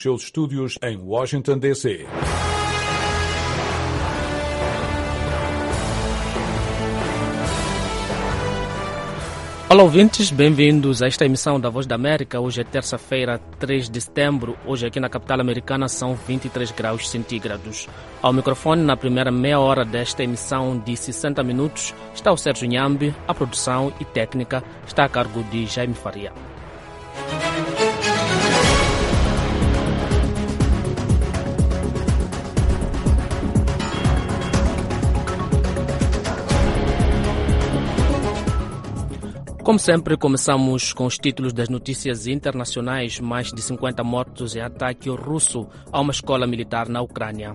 Seus estúdios em Washington, D.C. Olá ouvintes, bem-vindos a esta emissão da Voz da América. Hoje é terça-feira, 3 de setembro. Hoje aqui na capital americana são 23 graus centígrados. Ao microfone, na primeira meia hora desta emissão de 60 minutos, está o Sérgio Nhambi. A produção e técnica está a cargo de Jaime Faria. Como sempre, começamos com os títulos das notícias internacionais. Mais de 50 mortos em ataque russo a uma escola militar na Ucrânia.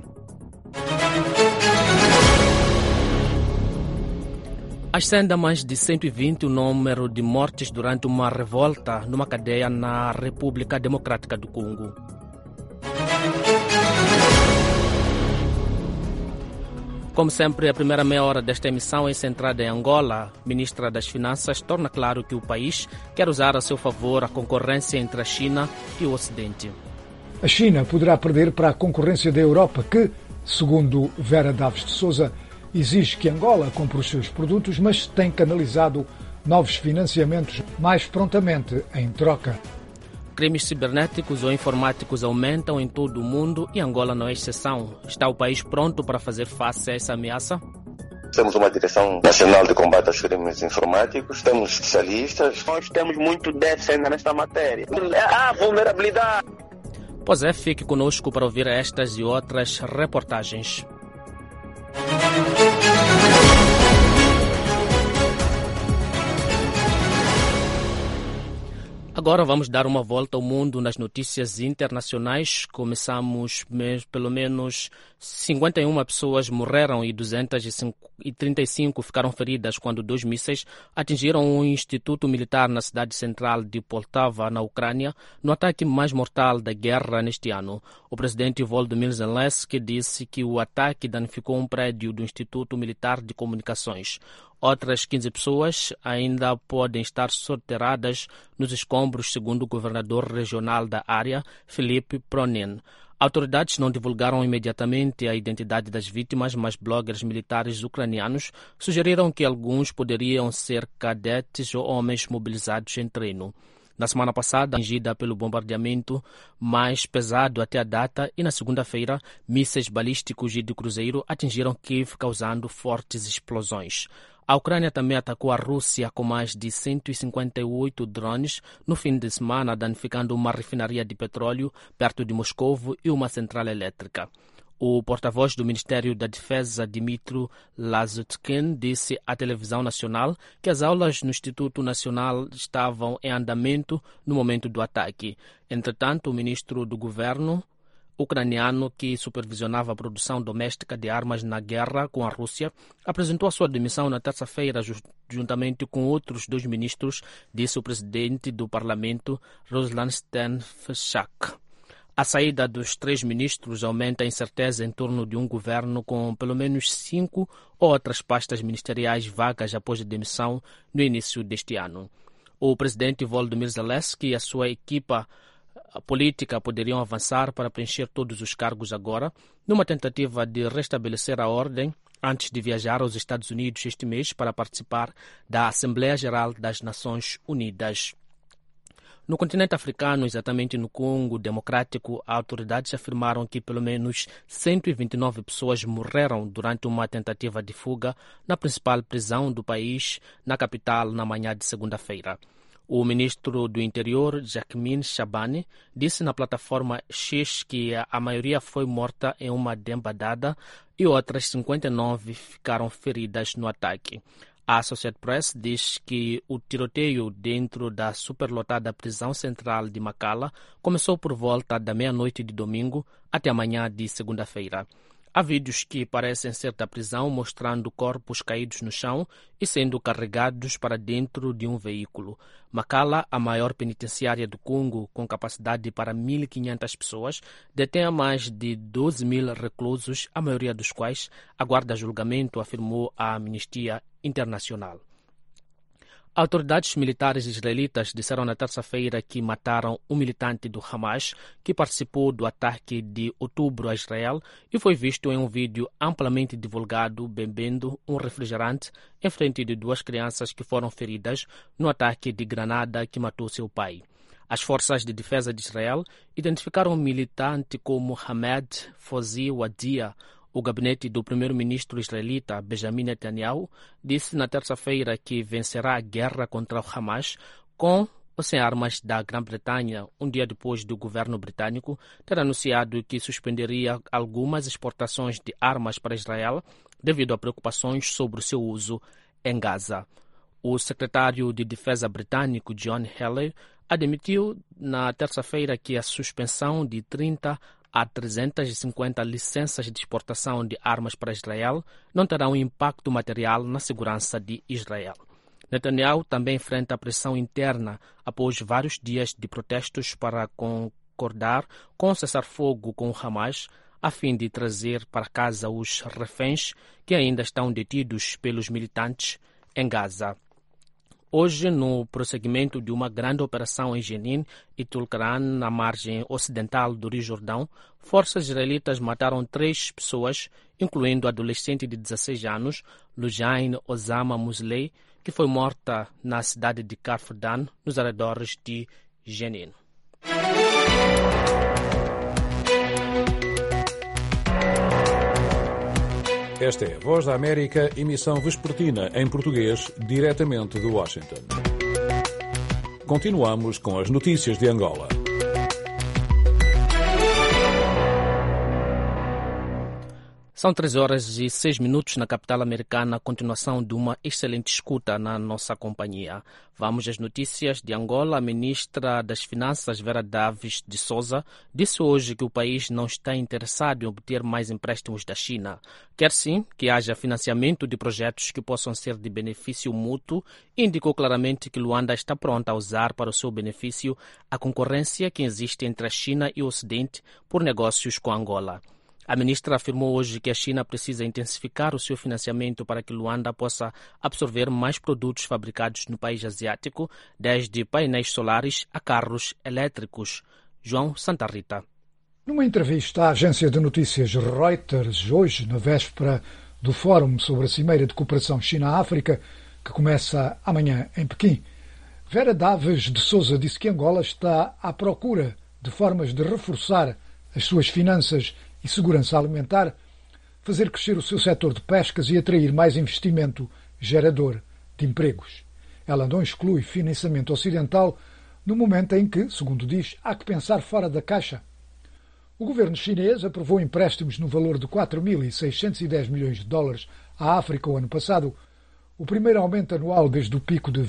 Ascende mais de 120 o número de mortes durante uma revolta numa cadeia na República Democrática do Congo. Como sempre, a primeira meia hora desta emissão é centrada em Angola. A ministra das Finanças torna claro que o país quer usar a seu favor a concorrência entre a China e o Ocidente. A China poderá perder para a concorrência da Europa que, segundo Vera Daves de Sousa, exige que Angola compre os seus produtos, mas tem canalizado novos financiamentos mais prontamente em troca. Crimes cibernéticos ou informáticos aumentam em todo o mundo e Angola não é exceção. Está o país pronto para fazer face a essa ameaça? Temos uma Direção Nacional de Combate aos Crimes Informáticos, temos especialistas. Nós temos muito déficit ainda nesta matéria. Vulnerabilidade. Pois é, fique conosco para ouvir estas e outras reportagens. Agora vamos dar uma volta ao mundo nas notícias internacionais. Começamos, pelo menos 51 pessoas morreram e 235 ficaram feridas quando 2 mísseis atingiram um instituto militar na cidade central de Poltava, na Ucrânia, no ataque mais mortal da guerra neste ano. O presidente Volodymyr Zelensky disse que o ataque danificou um prédio do Instituto Militar de Comunicações. Outras 15 pessoas ainda podem estar soterradas nos escombros, segundo o governador regional da área, Filipe Pronin. Autoridades não divulgaram imediatamente a identidade das vítimas, mas bloggers militares ucranianos sugeriram que alguns poderiam ser cadetes ou homens mobilizados em treino. Na semana passada, atingida pelo bombardeamento mais pesado até a data, e na segunda-feira, mísseis balísticos e de cruzeiro atingiram Kiev, causando fortes explosões. A Ucrânia também atacou a Rússia com mais de 158 drones no fim de semana, danificando uma refinaria de petróleo perto de Moscovo e uma central elétrica. O porta-voz do Ministério da Defesa, Dmytro Lazutkin, disse à televisão nacional que as aulas no Instituto Nacional estavam em andamento no momento do ataque. Entretanto, o ministro do governo ucraniano, que supervisionava a produção doméstica de armas na guerra com a Rússia, apresentou a sua demissão na terça-feira, juntamente com outros 2 ministros, disse o presidente do parlamento, Ruslan Steinfeld. A saída dos 3 ministros aumenta a incerteza em torno de um governo com pelo menos 5 outras pastas ministeriais vagas após a demissão no início deste ano. O presidente Volodymyr Zelensky e a sua equipa política poderiam avançar para preencher todos os cargos agora, numa tentativa de restabelecer a ordem antes de viajar aos Estados Unidos este mês para participar da Assembleia Geral das Nações Unidas. No continente africano, exatamente no Congo Democrático, autoridades afirmaram que pelo menos 129 pessoas morreram durante uma tentativa de fuga na principal prisão do país, na capital, na manhã de segunda-feira. O ministro do Interior, Jacquemin Shabani, disse na plataforma X que a maioria foi morta em uma dembandada e outras 59 ficaram feridas no ataque. A Associated Press diz que o tiroteio dentro da superlotada prisão central de Makala começou por volta da meia-noite de domingo até a manhã de segunda-feira. Há vídeos que parecem ser da prisão mostrando corpos caídos no chão e sendo carregados para dentro de um veículo. Makala, a maior penitenciária do Congo, com capacidade para 1.500 pessoas, detém mais de 12.000 reclusos, a maioria dos quais aguarda julgamento, afirmou a Amnistia Internacional. Autoridades militares israelitas disseram na terça-feira que mataram um militante do Hamas que participou do ataque de outubro a Israel e foi visto em um vídeo amplamente divulgado bebendo um refrigerante em frente de duas crianças que foram feridas no ataque de granada que matou seu pai. As forças de defesa de Israel identificaram o militante como Hamed Fozi Wadia. O gabinete do primeiro-ministro israelita Benjamin Netanyahu disse na terça-feira que vencerá a guerra contra o Hamas com ou sem armas da Grã-Bretanha, um dia depois do governo britânico ter anunciado que suspenderia algumas exportações de armas para Israel devido a preocupações sobre o seu uso em Gaza. O secretário de Defesa britânico John Healey admitiu na terça-feira que a suspensão de 30 a 350 licenças de exportação de armas para Israel não terá um impacto material na segurança de Israel. Netanyahu também enfrenta a pressão interna após vários dias de protestos para concordar com o cessar-fogo com o Hamas, a fim de trazer para casa os reféns que ainda estão detidos pelos militantes em Gaza. Hoje, no prosseguimento de uma grande operação em Jenin e Tulkarm, na margem ocidental do Rio Jordão, forças israelitas mataram 3 pessoas, incluindo a adolescente de 16 anos, Lujain Osama Musleh, que foi morta na cidade de Kafr-Dan, nos arredores de Jenin. Esta é a Voz da América, emissão vespertina em português, diretamente de Washington. Continuamos com as notícias de Angola. São 3h06 na capital americana, a continuação de uma excelente escuta na nossa companhia. Vamos às notícias de Angola. A ministra das Finanças, Vera Daves de Souza, disse hoje que o país não está interessado em obter mais empréstimos da China. Quer sim que haja financiamento de projetos que possam ser de benefício mútuo e indicou claramente que Luanda está pronta a usar para o seu benefício a concorrência que existe entre a China e o Ocidente por negócios com Angola. A ministra afirmou hoje que a China precisa intensificar o seu financiamento para que Luanda possa absorver mais produtos fabricados no país asiático, desde painéis solares a carros elétricos. João Santa Rita. Numa entrevista à agência de notícias Reuters, hoje, na véspera do Fórum sobre a Cimeira de Cooperação China-África, que começa amanhã em Pequim, Vera Daves de Souza disse que Angola está à procura de formas de reforçar as suas finanças e segurança alimentar, fazer crescer o seu setor de pescas e atrair mais investimento gerador de empregos. Ela não exclui financiamento ocidental no momento em que, segundo diz, há que pensar fora da caixa. O governo chinês aprovou empréstimos no valor de 4.610 milhões de dólares à África o ano passado, o primeiro aumento anual desde o pico de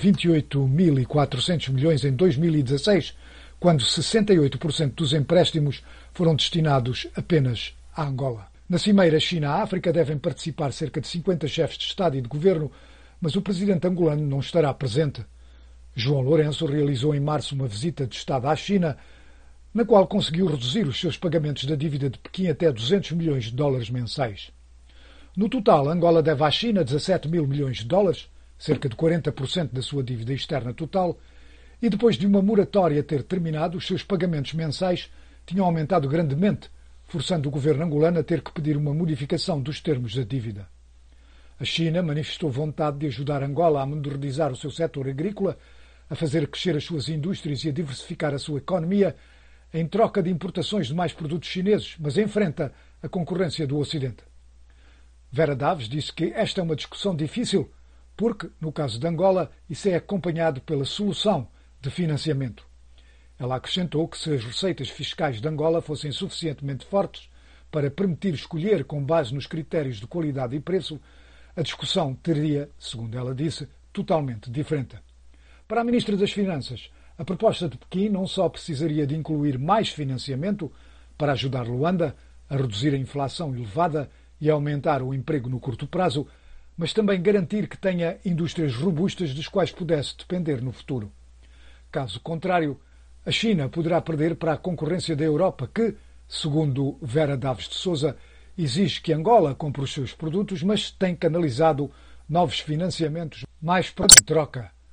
28.400 milhões em 2016, quando 68% dos empréstimos foram destinados apenas a Angola. Na Cimeira China-África devem participar cerca de 50 chefes de Estado e de Governo, mas o presidente angolano não estará presente. João Lourenço realizou em março uma visita de Estado à China, na qual conseguiu reduzir os seus pagamentos da dívida de Pequim até 200 milhões de dólares mensais. No total, Angola deve à China 17 mil milhões de dólares, cerca de 40% da sua dívida externa total, e depois de uma moratória ter terminado, os seus pagamentos mensais tinham aumentado grandemente, forçando o governo angolano a ter que pedir uma modificação dos termos da dívida. A China manifestou vontade de ajudar Angola a modernizar o seu setor agrícola, a fazer crescer as suas indústrias e a diversificar a sua economia, em troca de importações de mais produtos chineses, mas enfrenta a concorrência do Ocidente. Vera Daves disse que esta é uma discussão difícil, porque, no caso de Angola, isso é acompanhado pela solução de financiamento. Ela acrescentou que se as receitas fiscais de Angola fossem suficientemente fortes para permitir escolher com base nos critérios de qualidade e preço, a discussão teria, segundo ela disse, totalmente diferente. Para a Ministra das Finanças, a proposta de Pequim não só precisaria de incluir mais financiamento para ajudar Luanda a reduzir a inflação elevada e a aumentar o emprego no curto prazo, mas também garantir que tenha indústrias robustas das quais pudesse depender no futuro. Caso contrário, a China poderá perder para a concorrência da Europa que, segundo Vera Daves de Souza, exige que Angola compre os seus produtos, mas tem canalizado novos financiamentos mais para em troca.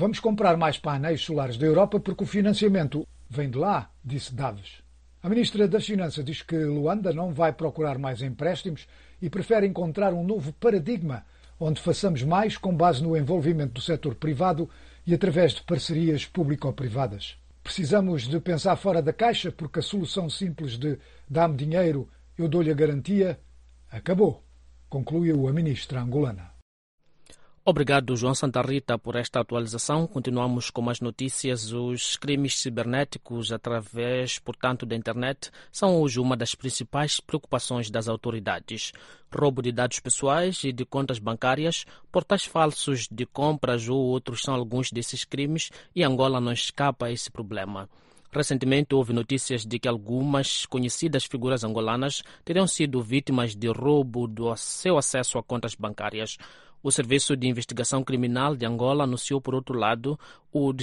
Vamos comprar mais painéis solares da Europa porque o financiamento vem de lá, disse Daves. A ministra das Finanças diz que Luanda não vai procurar mais empréstimos e prefere encontrar um novo paradigma onde façamos mais com base no envolvimento do setor privado e através de parcerias público-privadas. Precisamos de pensar fora da caixa porque a solução simples de dá-me dinheiro, eu dou-lhe a garantia, acabou, concluiu a ministra angolana. Obrigado, João Santa Rita, por esta atualização. Continuamos com as notícias. Os crimes cibernéticos através, portanto, da internet são hoje uma das principais preocupações das autoridades. Roubo de dados pessoais e de contas bancárias, portais falsos de compras ou outros são alguns desses crimes e Angola não escapa a esse problema. Recentemente houve notícias de que algumas conhecidas figuras angolanas teriam sido vítimas de roubo do seu acesso a contas bancárias. O Serviço de Investigação Criminal de Angola anunciou, por outro lado, o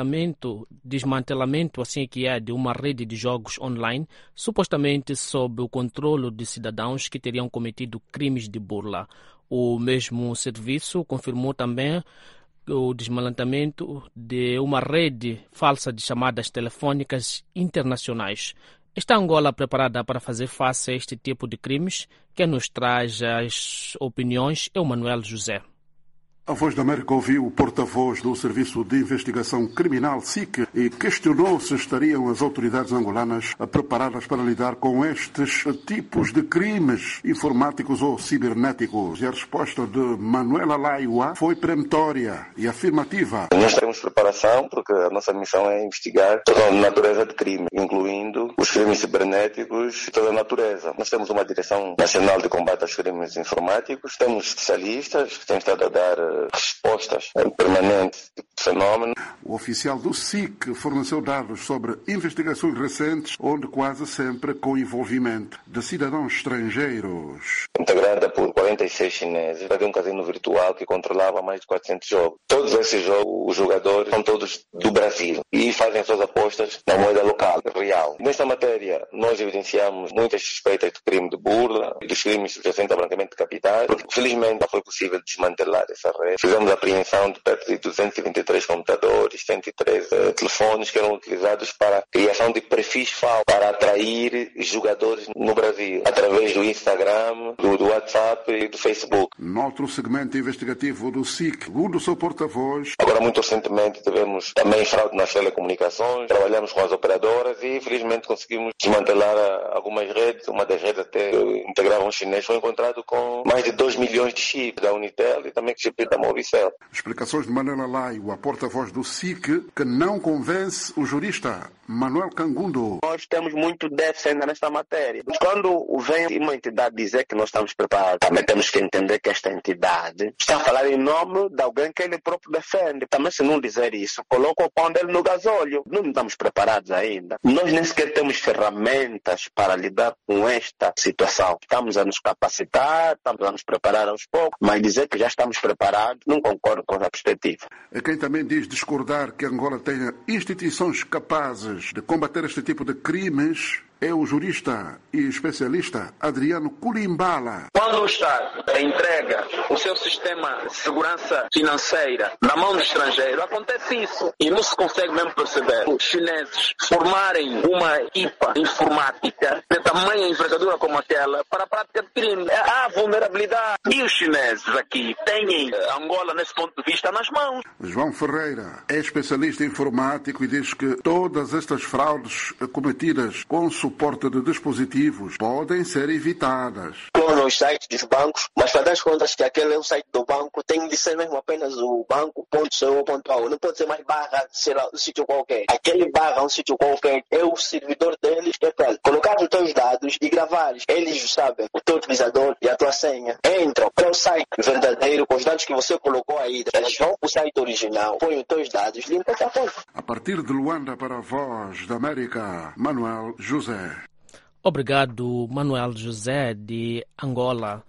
desmantelamento assim que é, de uma rede de jogos online, supostamente sob o controle de cidadãos que teriam cometido crimes de burla. O mesmo serviço confirmou também o desmantelamento de uma rede falsa de chamadas telefônicas internacionais. Está Angola preparada para fazer face a este tipo de crimes? Quem nos traz as opiniões é o Manuel José. A Voz da América ouviu o porta-voz do Serviço de Investigação Criminal, SIC, e questionou se estariam as autoridades angolanas preparadas para lidar com estes tipos de crimes informáticos ou cibernéticos. E a resposta de Manuela Laiua foi peremptória e afirmativa. Nós temos preparação porque a nossa missão é investigar toda a natureza de crime, incluindo os crimes cibernéticos e toda a natureza. Nós temos uma Direção Nacional de Combate aos Crimes Informáticos, temos especialistas que têm estado a dar respostas permanentes do fenómeno. O oficial do SIC forneceu dados sobre investigações recentes, onde quase sempre com envolvimento de cidadãos estrangeiros. Integrada por 46 chineses, havia um casino virtual que controlava mais de 400 jogos. Todos esses jogos, os jogadores são todos do Brasil e fazem suas apostas na moeda local, real. Nesta matéria, nós evidenciamos muitas suspeitas de crime de burla e dos crimes subjacentes a branqueamento de capitais. Felizmente, não foi possível desmantelar essa rede. Fizemos a apreensão de perto de 223 computadores, 103 telefones que eram utilizados para a criação de perfis falsos para atrair jogadores no Brasil, através do Instagram, do WhatsApp e do Facebook. Noutro segmento investigativo do SIC, segundo o seu porta-voz. Agora, muito recentemente, tivemos também fraude nas telecomunicações, trabalhamos com as operadoras e, felizmente, conseguimos desmantelar algumas redes. Uma das redes até integrava um chinês, foi encontrado com mais de 2 milhões de chips da Unitel e também chips da Movicel. Explicações de Manuela Laio, a porta-voz do SIC, que não convence o jurista Manuel Cangundo. Nós temos muito déficit ainda nesta matéria. Quando vem uma entidade dizer que nós estamos preparados, também temos que entender que esta entidade está a falar em nome de alguém que ele próprio defende. Também, se não dizer isso, coloca o pão dele no gasóleo. Não estamos preparados ainda. Nós nem sequer temos ferramentas para lidar com esta situação. Estamos a nos capacitar, estamos a nos preparar aos poucos, mas dizer que já estamos preparados, não concordo com a perspectiva. É quem também diz discordar que Angola tenha instituições capazes de combater este tipo de crimes é o jurista e especialista Adriano Kulimbala. Quando o Estado entrega o seu sistema de segurança financeira na mão do estrangeiro, acontece isso. E não se consegue mesmo perceber os chineses formarem uma equipa informática de tamanha envergadura como aquela para a prática de crime. Há vulnerabilidade. E os chineses aqui têm Angola, nesse ponto de vista, nas mãos. João Ferreira é especialista informático e diz que todas estas fraudes cometidas com suporte de dispositivos podem ser evitadas. Nos sites dos bancos, mas para dar as contas que aquele é o site do banco, tem de ser mesmo apenas o banco.co.au. Não pode ser mais barra, sei lá, um sítio qualquer. Aquele barra, um sítio qualquer, é o servidor deles que é para colocar os teus dados e gravar. Eles sabem o teu utilizador e a tua senha. Entram para o site verdadeiro com os dados que você colocou aí. Eles vão para o site original, põem os teus dados, limpam a conta. A partir de Luanda para a Voz da América, Manuel José. Obrigado, Manuel José, de Angola.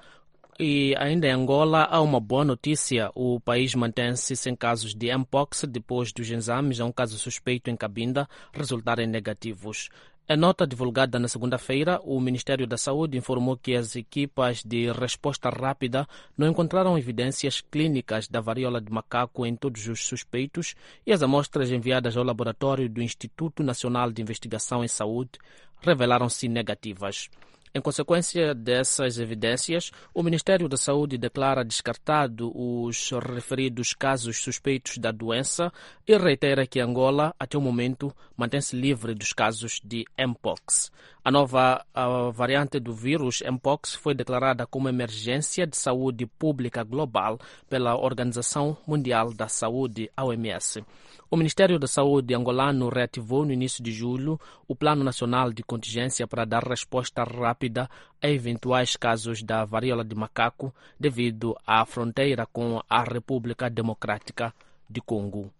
E ainda em Angola há uma boa notícia. O país mantém-se sem casos de Mpox depois dos exames a um caso suspeito em Cabinda resultarem negativos. Em nota divulgada na segunda-feira, o Ministério da Saúde informou que as equipas de resposta rápida não encontraram evidências clínicas da varíola de macaco em todos os suspeitos e as amostras enviadas ao laboratório do Instituto Nacional de Investigação em Saúde revelaram-se negativas. Em consequência dessas evidências, o Ministério da Saúde declara descartado os referidos casos suspeitos da doença e reitera que Angola, até o momento, mantém-se livre dos casos de Mpox. A nova variante do vírus Mpox foi declarada como emergência de saúde pública global pela Organização Mundial da Saúde, a OMS. O Ministério da Saúde angolano reativou no início de julho o Plano Nacional de Contingência para dar resposta rápida a eventuais casos da varíola de macaco devido à fronteira com a República Democrática de Congo.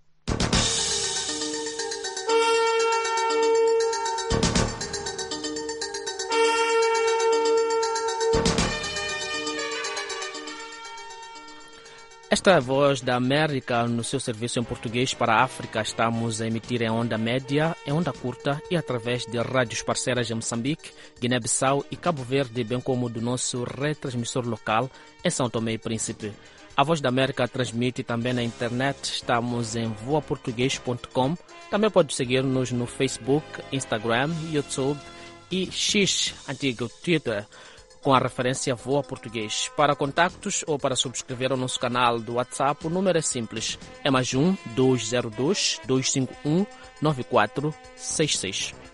Esta é a Voz da América no seu serviço em português para a África. Estamos a emitir em onda média, em onda curta e através de rádios parceiras em Moçambique, Guiné-Bissau e Cabo Verde, bem como do nosso retransmissor local em São Tomé e Príncipe. A Voz da América transmite também na internet. Estamos em voaportuguês.com. Também pode seguir-nos no Facebook, Instagram, YouTube e X, antigo Twitter, com a referência Voa Português. Para contactos ou para subscrever o nosso canal do WhatsApp, o número é simples. É +1 202 251 9466.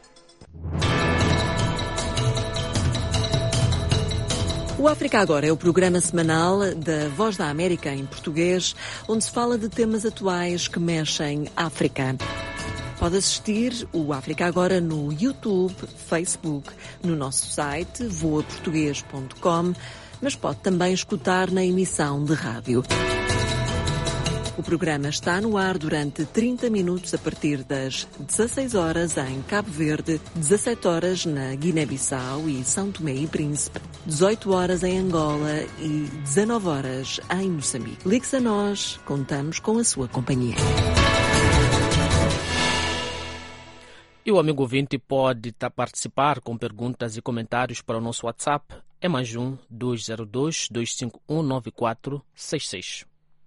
O África Agora é o programa semanal da Voz da América em português, onde se fala de temas atuais que mexem África. Pode assistir o África Agora no YouTube, Facebook, no nosso site voaportugues.com, mas pode também escutar na emissão de rádio. O programa está no ar durante 30 minutos a partir das 16 horas em Cabo Verde, 17 horas na Guiné-Bissau e São Tomé e Príncipe, 18 horas em Angola e 19 horas em Moçambique. Ligue-se a nós, contamos com a sua companhia. E o amigo ouvinte pode participar com perguntas e comentários para o nosso WhatsApp. É +1 202 251 9466.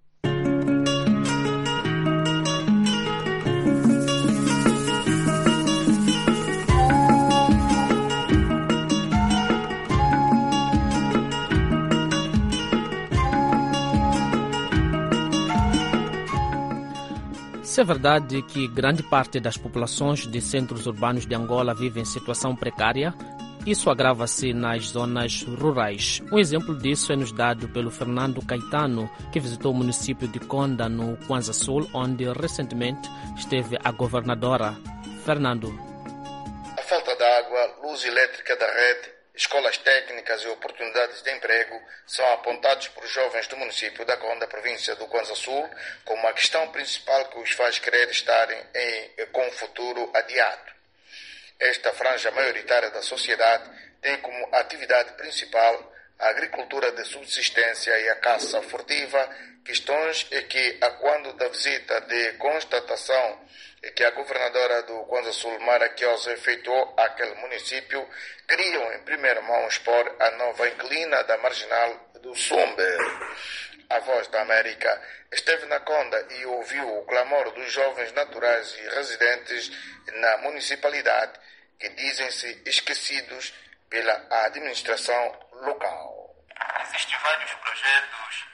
Se é verdade que grande parte das populações de centros urbanos de Angola vive em situação precária, isso agrava-se nas zonas rurais. Um exemplo disso é nos dado pelo Fernando Caetano, que visitou o município de Conda, no Kwanza Sul, onde recentemente esteve a governadora. Fernando. A falta de água, luz elétrica da rede, escolas técnicas e oportunidades de emprego são apontados por jovens do município da Conda, província do Kwanza Sul, como a questão principal que os faz querer estarem com o futuro adiado. Esta franja maioritária da sociedade tem como atividade principal a agricultura de subsistência e a caça furtiva, questões que, a quando da visita de constatação que a governadora do Kwanza Sul, Mara Kiosa, efetuou àquele município, queriam em primeira mão expor a nova inclina da marginal do Sumbe. A Voz da América esteve na Conda e ouviu o clamor dos jovens naturais e residentes na municipalidade, que dizem-se esquecidos pela administração local. Existem vários projetos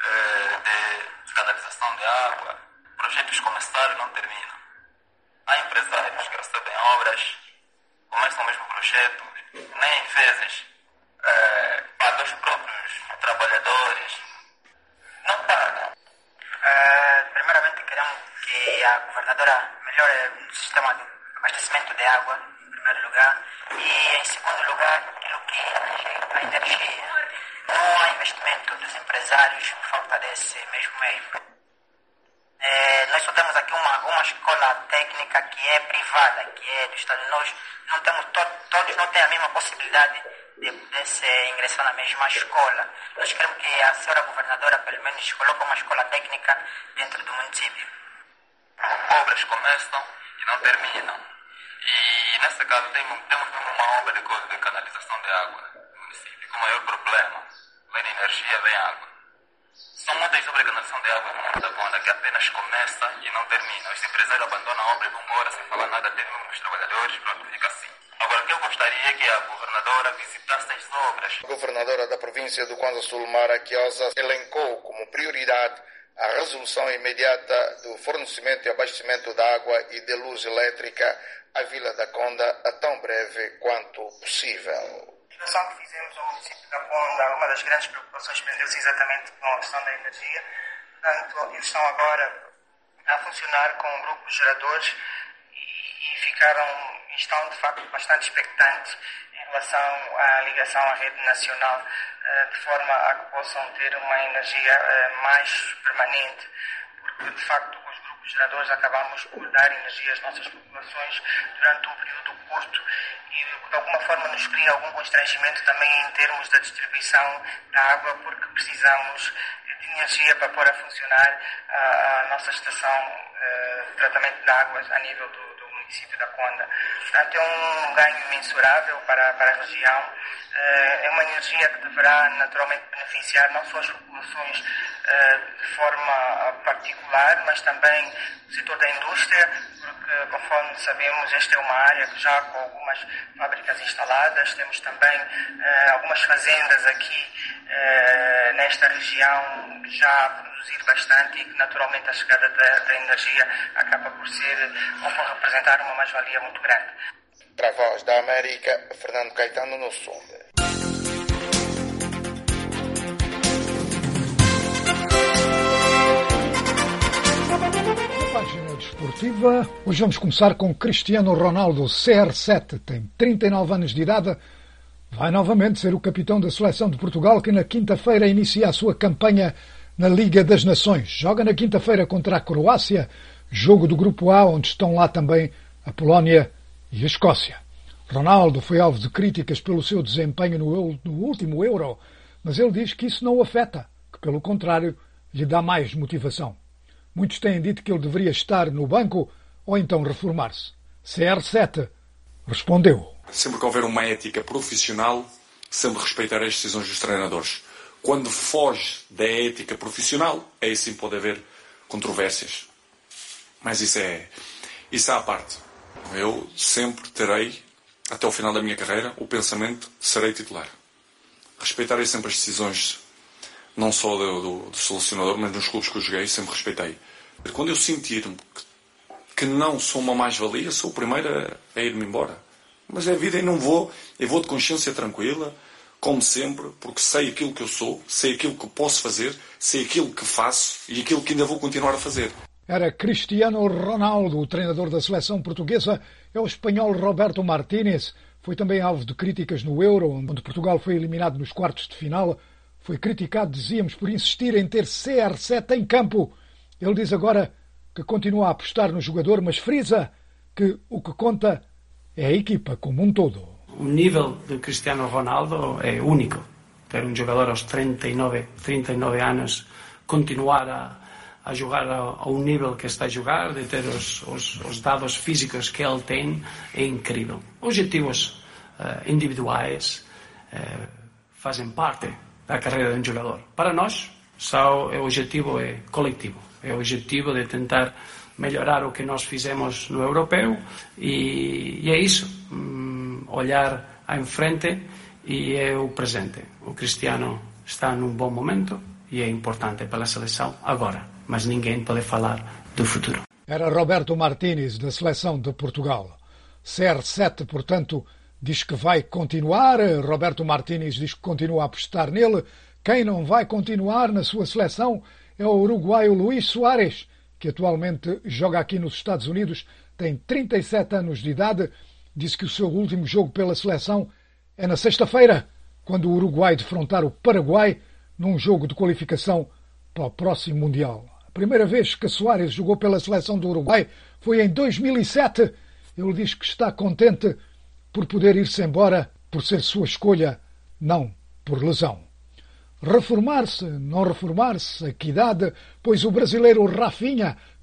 de canalização de água. Projetos começaram e não terminam. Há empresários que recebem obras, começam o mesmo projeto, nem vezes pagam os próprios trabalhadores. Não pagam. Primeiramente queremos que a governadora melhore o sistema de abastecimento de água, em primeiro lugar, e em segundo lugar, aquilo que é a energia. Não há investimento dos empresários por falta desse mesmo meio. Nós só temos aqui uma escola técnica que é privada, que é do Estado. Nós não temos, todos não têm a mesma possibilidade de se ingressar na mesma escola. Nós queremos que a senhora governadora, pelo menos, coloque uma escola técnica dentro do município. Obras começam e não terminam. E E nesse caso temos uma obra de canalização de água no município, que o maior problema, além de energia, vem água. São muitas obras de canalização de água no mundo da Conda que apenas começa e não termina. Os empresários abandonam a obra e vão embora sem falar nada, até mesmo os trabalhadores, pronto, fica assim. Agora, o que eu gostaria é que a governadora visitasse as obras. A governadora da província do Kwanza Sul, Mara Kioza, elencou como prioridade a resolução imediata do fornecimento e abastecimento de água e de luz elétrica à Vila da Conda a tão breve quanto possível. A ligação que fizemos ao município da Conda, uma das grandes preocupações prendeu-se exatamente com a questão da energia. Portanto, eles estão agora a funcionar com um grupo de geradores e estão de facto bastante expectantes em relação à ligação à rede nacional, de forma a que possam ter uma energia mais permanente, porque de facto com os grupos geradores acabamos por dar energia às nossas populações durante um período curto e de alguma forma nos cria algum constrangimento também em termos da distribuição da água, porque precisamos de energia para pôr a funcionar a nossa estação de tratamento de águas a nível do município da Conda. Portanto, é um ganho imensurável para a região. É uma energia que deverá naturalmente beneficiar não só as populações de forma particular, mas também o setor da indústria, porque, conforme sabemos, esta é uma área que já com algumas fábricas instaladas, temos também algumas fazendas aqui nesta região que já a produzir bastante e que naturalmente a chegada da energia acaba por ser ou por representar uma mais-valia muito grande. Para a Voz da América, Fernando Caetano no Sul. Página desportiva. Hoje vamos começar com Cristiano Ronaldo, CR7, tem 39 anos de idade, vai novamente ser o capitão da seleção de Portugal, que na quinta-feira inicia a sua campanha na Liga das Nações. Joga na quinta-feira contra a Croácia, jogo do Grupo A, onde estão lá também a Polónia e a Escócia. Ronaldo foi alvo de críticas pelo seu desempenho no último Euro, mas ele diz que isso não o afeta, que pelo contrário lhe dá mais motivação. Muitos têm dito que ele deveria estar no banco ou então reformar-se. CR7 respondeu. Sempre que houver uma ética profissional, sempre respeitar as decisões dos treinadores. Quando foge da ética profissional, aí sim pode haver controvérsias. Mas isso é à parte. Eu sempre terei, até o final da minha carreira, o pensamento de serei titular. Respeitarei sempre as decisões, não só do selecionador, mas nos clubes que eu joguei, sempre respeitei. Quando eu sentir-me que não sou uma mais-valia, sou o primeiro a ir-me embora. Mas é a vida e eu vou de consciência tranquila, como sempre, porque sei aquilo que eu sou, sei aquilo que posso fazer, sei aquilo que faço e aquilo que ainda vou continuar a fazer. Era Cristiano Ronaldo, o treinador da seleção portuguesa. É o espanhol Roberto Martínez. Foi também alvo de críticas no Euro, onde Portugal foi eliminado nos quartos de final. Foi criticado, dizíamos, por insistir em ter CR7 em campo. Ele diz agora que continua a apostar no jogador, mas frisa que o que conta é a equipa como um todo. O nível de Cristiano Ronaldo é único. Ter um jogador aos 39 anos, continuar a jogar a um nível que está a jogar, de ter os dados físicos que ele tem, é incrível. Objetivos individuais fazem parte da carreira de um jogador. Para nós, só o objetivo é coletivo. É o objetivo de tentar melhorar o que nós fizemos no europeu e é isso. Olhar em frente e é o presente. O Cristiano está num bom momento e é importante pela seleção agora, mas ninguém pode falar do futuro. Era Roberto Martínez, da seleção de Portugal. CR7, portanto, diz que vai continuar. Roberto Martínez diz que continua a apostar nele. Quem não vai continuar na sua seleção é o uruguaio Luís Soares, que atualmente joga aqui nos Estados Unidos, tem 37 anos de idade. Disse que o seu último jogo pela seleção é na sexta-feira, quando o Uruguai defrontar o Paraguai num jogo de qualificação para o próximo Mundial. A primeira vez que Soares jogou pela seleção do Uruguai foi em 2007. Ele diz que está contente por poder ir-se embora, por ser sua escolha, não por lesão. Reformar-se, não reformar-se, a que idade? Pois o brasileiro Rafinha,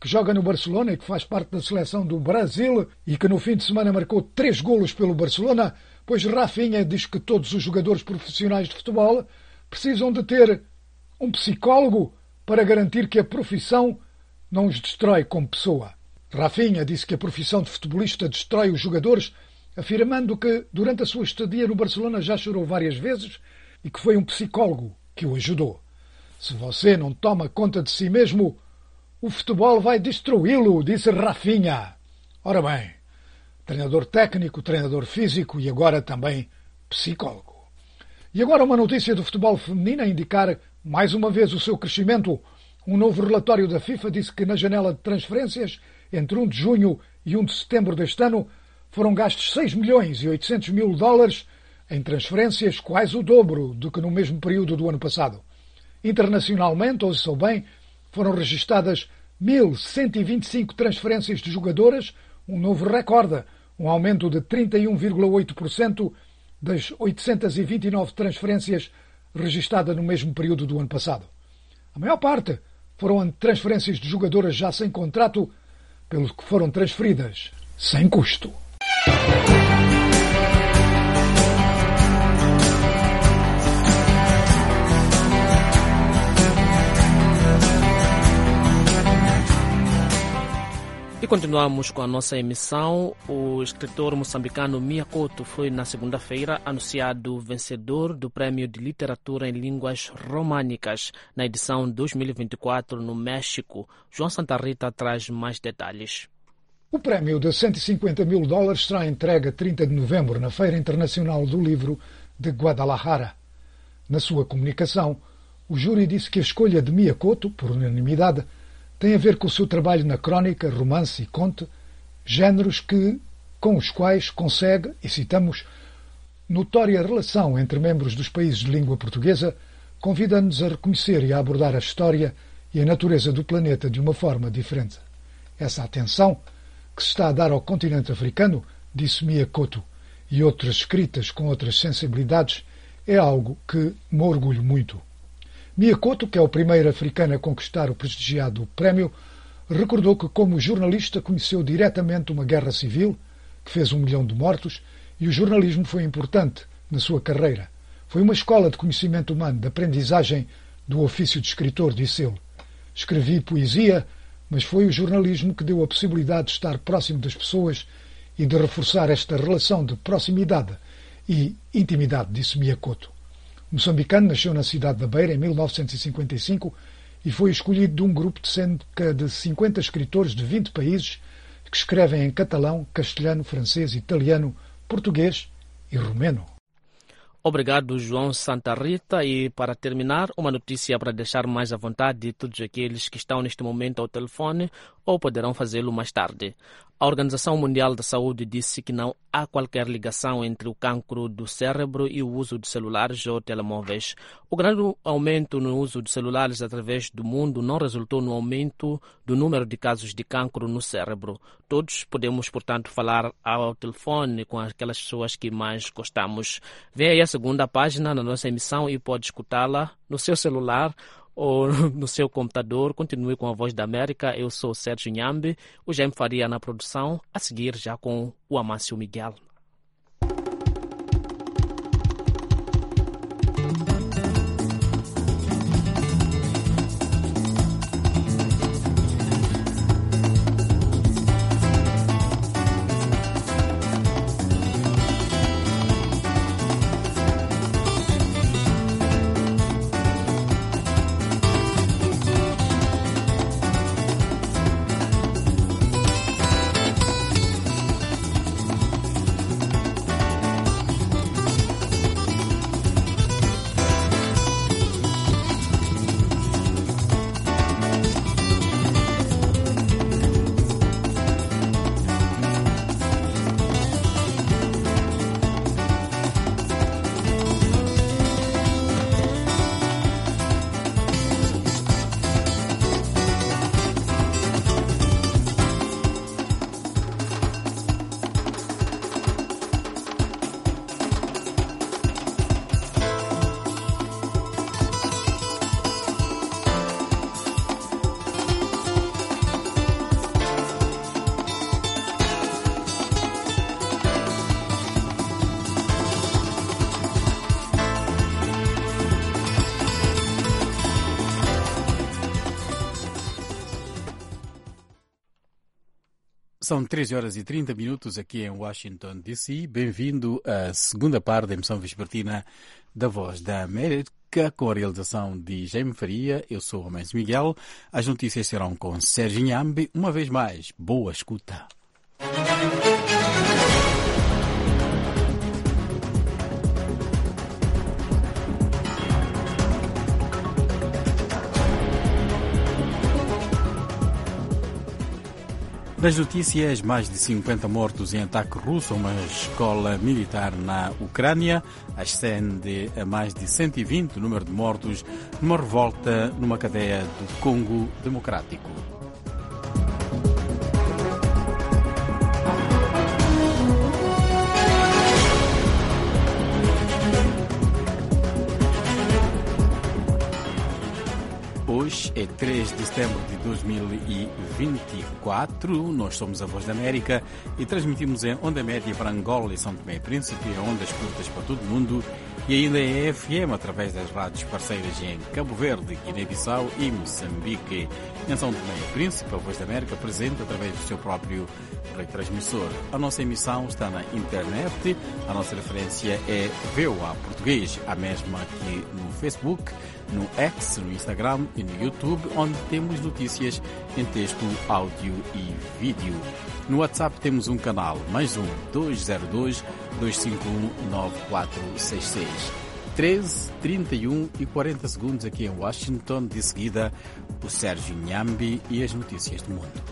que joga no Barcelona e que faz parte da seleção do Brasil e que no fim de semana marcou 3 golos pelo Barcelona, pois Rafinha diz que todos os jogadores profissionais de futebol precisam de ter um psicólogo para garantir que a profissão não os destrói como pessoa. Rafinha disse que a profissão de futebolista destrói os jogadores, afirmando que durante a sua estadia no Barcelona já chorou várias vezes e que foi um psicólogo que o ajudou. Se você não toma conta de si mesmo, o futebol vai destruí-lo, disse Rafinha. Ora bem, treinador técnico, treinador físico e agora também psicólogo. E agora uma notícia do futebol feminino a indicar mais uma vez o seu crescimento. Um novo relatório da FIFA disse que na janela de transferências, entre 1 de junho e 1 de setembro deste ano, foram gastos 6 milhões e 800 mil dólares em transferências, quase o dobro do que no mesmo período do ano passado. Internacionalmente, ouçam bem, foram registadas 1.125 transferências de jogadoras, um novo recorde, um aumento de 31,8% das 829 transferências registradas no mesmo período do ano passado. A maior parte foram transferências de jogadoras já sem contrato, pelos que foram transferidas sem custo. E continuamos com a nossa emissão. O escritor moçambicano Mia Couto foi na segunda-feira anunciado vencedor do Prêmio de Literatura em Línguas Românicas na edição 2024 no México. João Santa Rita traz mais detalhes. O prémio de 150 mil dólares será entregue a 30 de novembro na Feira Internacional do Livro de Guadalajara. Na sua comunicação, o júri disse que a escolha de Mia Couto, por unanimidade, tem a ver com o seu trabalho na crónica, romance e conte, géneros com os quais consegue, e citamos, notória relação entre membros dos países de língua portuguesa, convida-nos a reconhecer e a abordar a história e a natureza do planeta de uma forma diferente. Essa atenção que se está a dar ao continente africano, disse Mia Couto, e outras escritas com outras sensibilidades, é algo que me orgulho muito. Mia Couto, que é o primeiro africano a conquistar o prestigiado prémio, recordou que, como jornalista, conheceu diretamente uma guerra civil, que fez 1 milhão de mortos, e o jornalismo foi importante na sua carreira. Foi uma escola de conhecimento humano, de aprendizagem do ofício de escritor, disse ele. Escrevi poesia, mas foi o jornalismo que deu a possibilidade de estar próximo das pessoas e de reforçar esta relação de proximidade e intimidade, disse Mia Couto. O moçambicano nasceu na cidade da Beira em 1955 e foi escolhido de um grupo de cerca de 50 escritores de 20 países que escrevem em catalão, castelhano, francês, italiano, português e romeno. Obrigado, João Santa Rita. E para terminar, uma notícia para deixar mais à vontade todos aqueles que estão neste momento ao telefone ou poderão fazê-lo mais tarde. A Organização Mundial da Saúde disse que não há qualquer ligação entre o cancro do cérebro e o uso de celulares ou telemóveis. O grande aumento no uso de celulares através do mundo não resultou no aumento do número de casos de cancro no cérebro. Todos podemos, portanto, falar ao telefone com aquelas pessoas que mais gostamos. Vê aí a segunda página na nossa emissão e pode escutá-la no seu celular ou no seu computador. Continue com a Voz da América. Eu sou Sérgio Nhambe, o Jaime Faria na produção, a seguir já com o Amâncio Miguel. São 13h30 aqui em Washington, D.C. Bem-vindo à segunda parte da emissão vespertina da Voz da América, com a realização de Jaime Faria. Eu sou Romance Miguel. As notícias serão com Sérgio Nhambi. Uma vez mais, boa escuta. Nas notícias, mais de 50 mortos em ataque russo a uma escola militar na Ucrânia. Ascende a mais de 120 o número de mortos numa revolta numa cadeia do Congo Democrático. Hoje é 3 de setembro de 2024. Nós somos a Voz da América e transmitimos em onda média para Angola e São Tomé e Príncipe, em ondas curtas para todo o mundo e ainda em FM através das rádios parceiras em Cabo Verde, Guiné-Bissau e Moçambique. Em São Tomé e Príncipe, a Voz da América apresenta através do seu próprio retransmissor. A nossa emissão está na internet. A nossa referência é VOA Português, a mesma que no Facebook, no X, no Instagram e no YouTube, onde temos notícias em texto, áudio e vídeo. No WhatsApp temos um canal, mais um 202-251-9466. 13, 31 e 40 segundos aqui em Washington. De seguida, o Sérgio Nhambi e as notícias do mundo.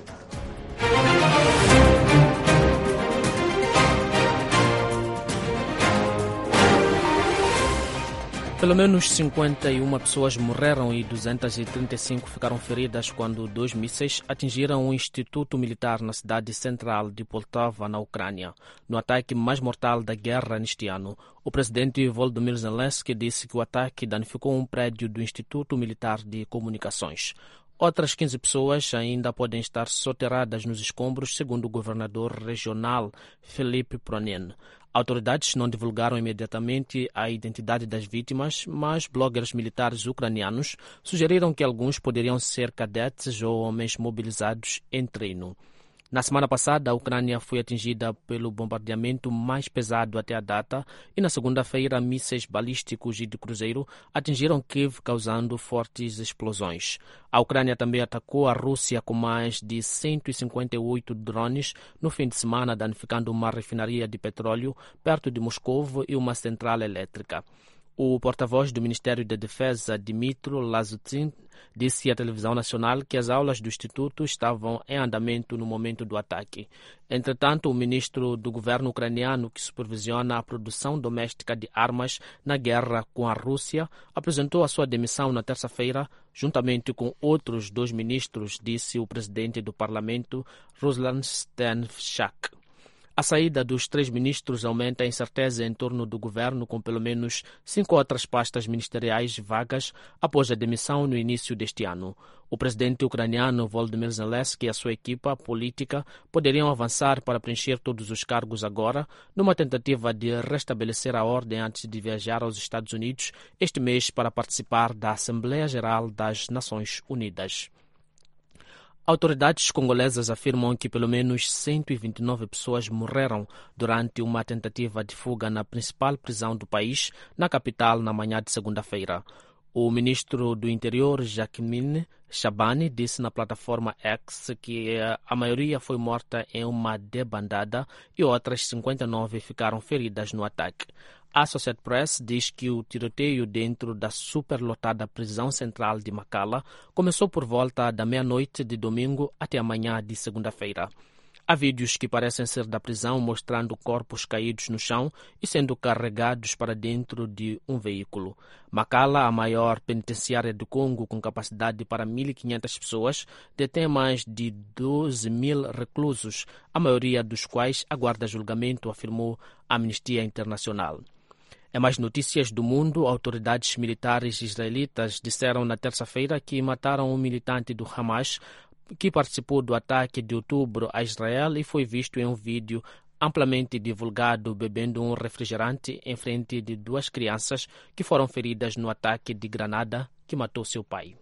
Pelo menos 51 pessoas morreram e 235 ficaram feridas quando 2 mísseis atingiram um instituto militar na cidade central de Poltava, na Ucrânia, no ataque mais mortal da guerra neste ano. O presidente Volodymyr Zelensky disse que o ataque danificou um prédio do Instituto Militar de Comunicações. Outras 15 pessoas ainda podem estar soterradas nos escombros, segundo o governador regional Filipe Pronin. Autoridades não divulgaram imediatamente a identidade das vítimas, mas blogueiros militares ucranianos sugeriram que alguns poderiam ser cadetes ou homens mobilizados em treino. Na semana passada, a Ucrânia foi atingida pelo bombardeamento mais pesado até a data e na segunda-feira mísseis balísticos e de cruzeiro atingiram Kiev, causando fortes explosões. A Ucrânia também atacou a Rússia com mais de 158 drones no fim de semana, danificando uma refinaria de petróleo perto de Moscou e uma central elétrica. O porta-voz do Ministério da Defesa, Dmytro Lazutin, disse à televisão nacional que as aulas do Instituto estavam em andamento no momento do ataque. Entretanto, o ministro do governo ucraniano, que supervisiona a produção doméstica de armas na guerra com a Rússia, apresentou a sua demissão na terça-feira, juntamente com outros 2 ministros, disse o presidente do parlamento, Ruslan Steinschak. A saída dos 3 ministros aumenta a incerteza em torno do governo, com pelo menos 5 outras pastas ministeriais vagas após a demissão no início deste ano. O presidente ucraniano Volodymyr Zelensky e a sua equipa política poderiam avançar para preencher todos os cargos agora, numa tentativa de restabelecer a ordem antes de viajar aos Estados Unidos este mês para participar da Assembleia Geral das Nações Unidas. Autoridades congolesas afirmam que pelo menos 129 pessoas morreram durante uma tentativa de fuga na principal prisão do país, na capital, na manhã de segunda-feira. O ministro do Interior, Jacquemin Shabani, disse na plataforma X que a maioria foi morta em uma debandada e outras 59 ficaram feridas no ataque. A Associated Press diz que o tiroteio dentro da superlotada prisão central de Makala começou por volta da meia-noite de domingo até a manhã de segunda-feira. Há vídeos que parecem ser da prisão mostrando corpos caídos no chão e sendo carregados para dentro de um veículo. Makala, a maior penitenciária do Congo com capacidade para 1.500 pessoas, detém mais de 12.000 reclusos, a maioria dos quais aguarda julgamento, afirmou a Amnistia Internacional. Em mais notícias do mundo, autoridades militares israelitas disseram na terça-feira que mataram um militante do Hamas que participou do ataque de outubro a Israel e foi visto em um vídeo amplamente divulgado bebendo um refrigerante em frente de 2 crianças que foram feridas no ataque de granada que matou seu pai.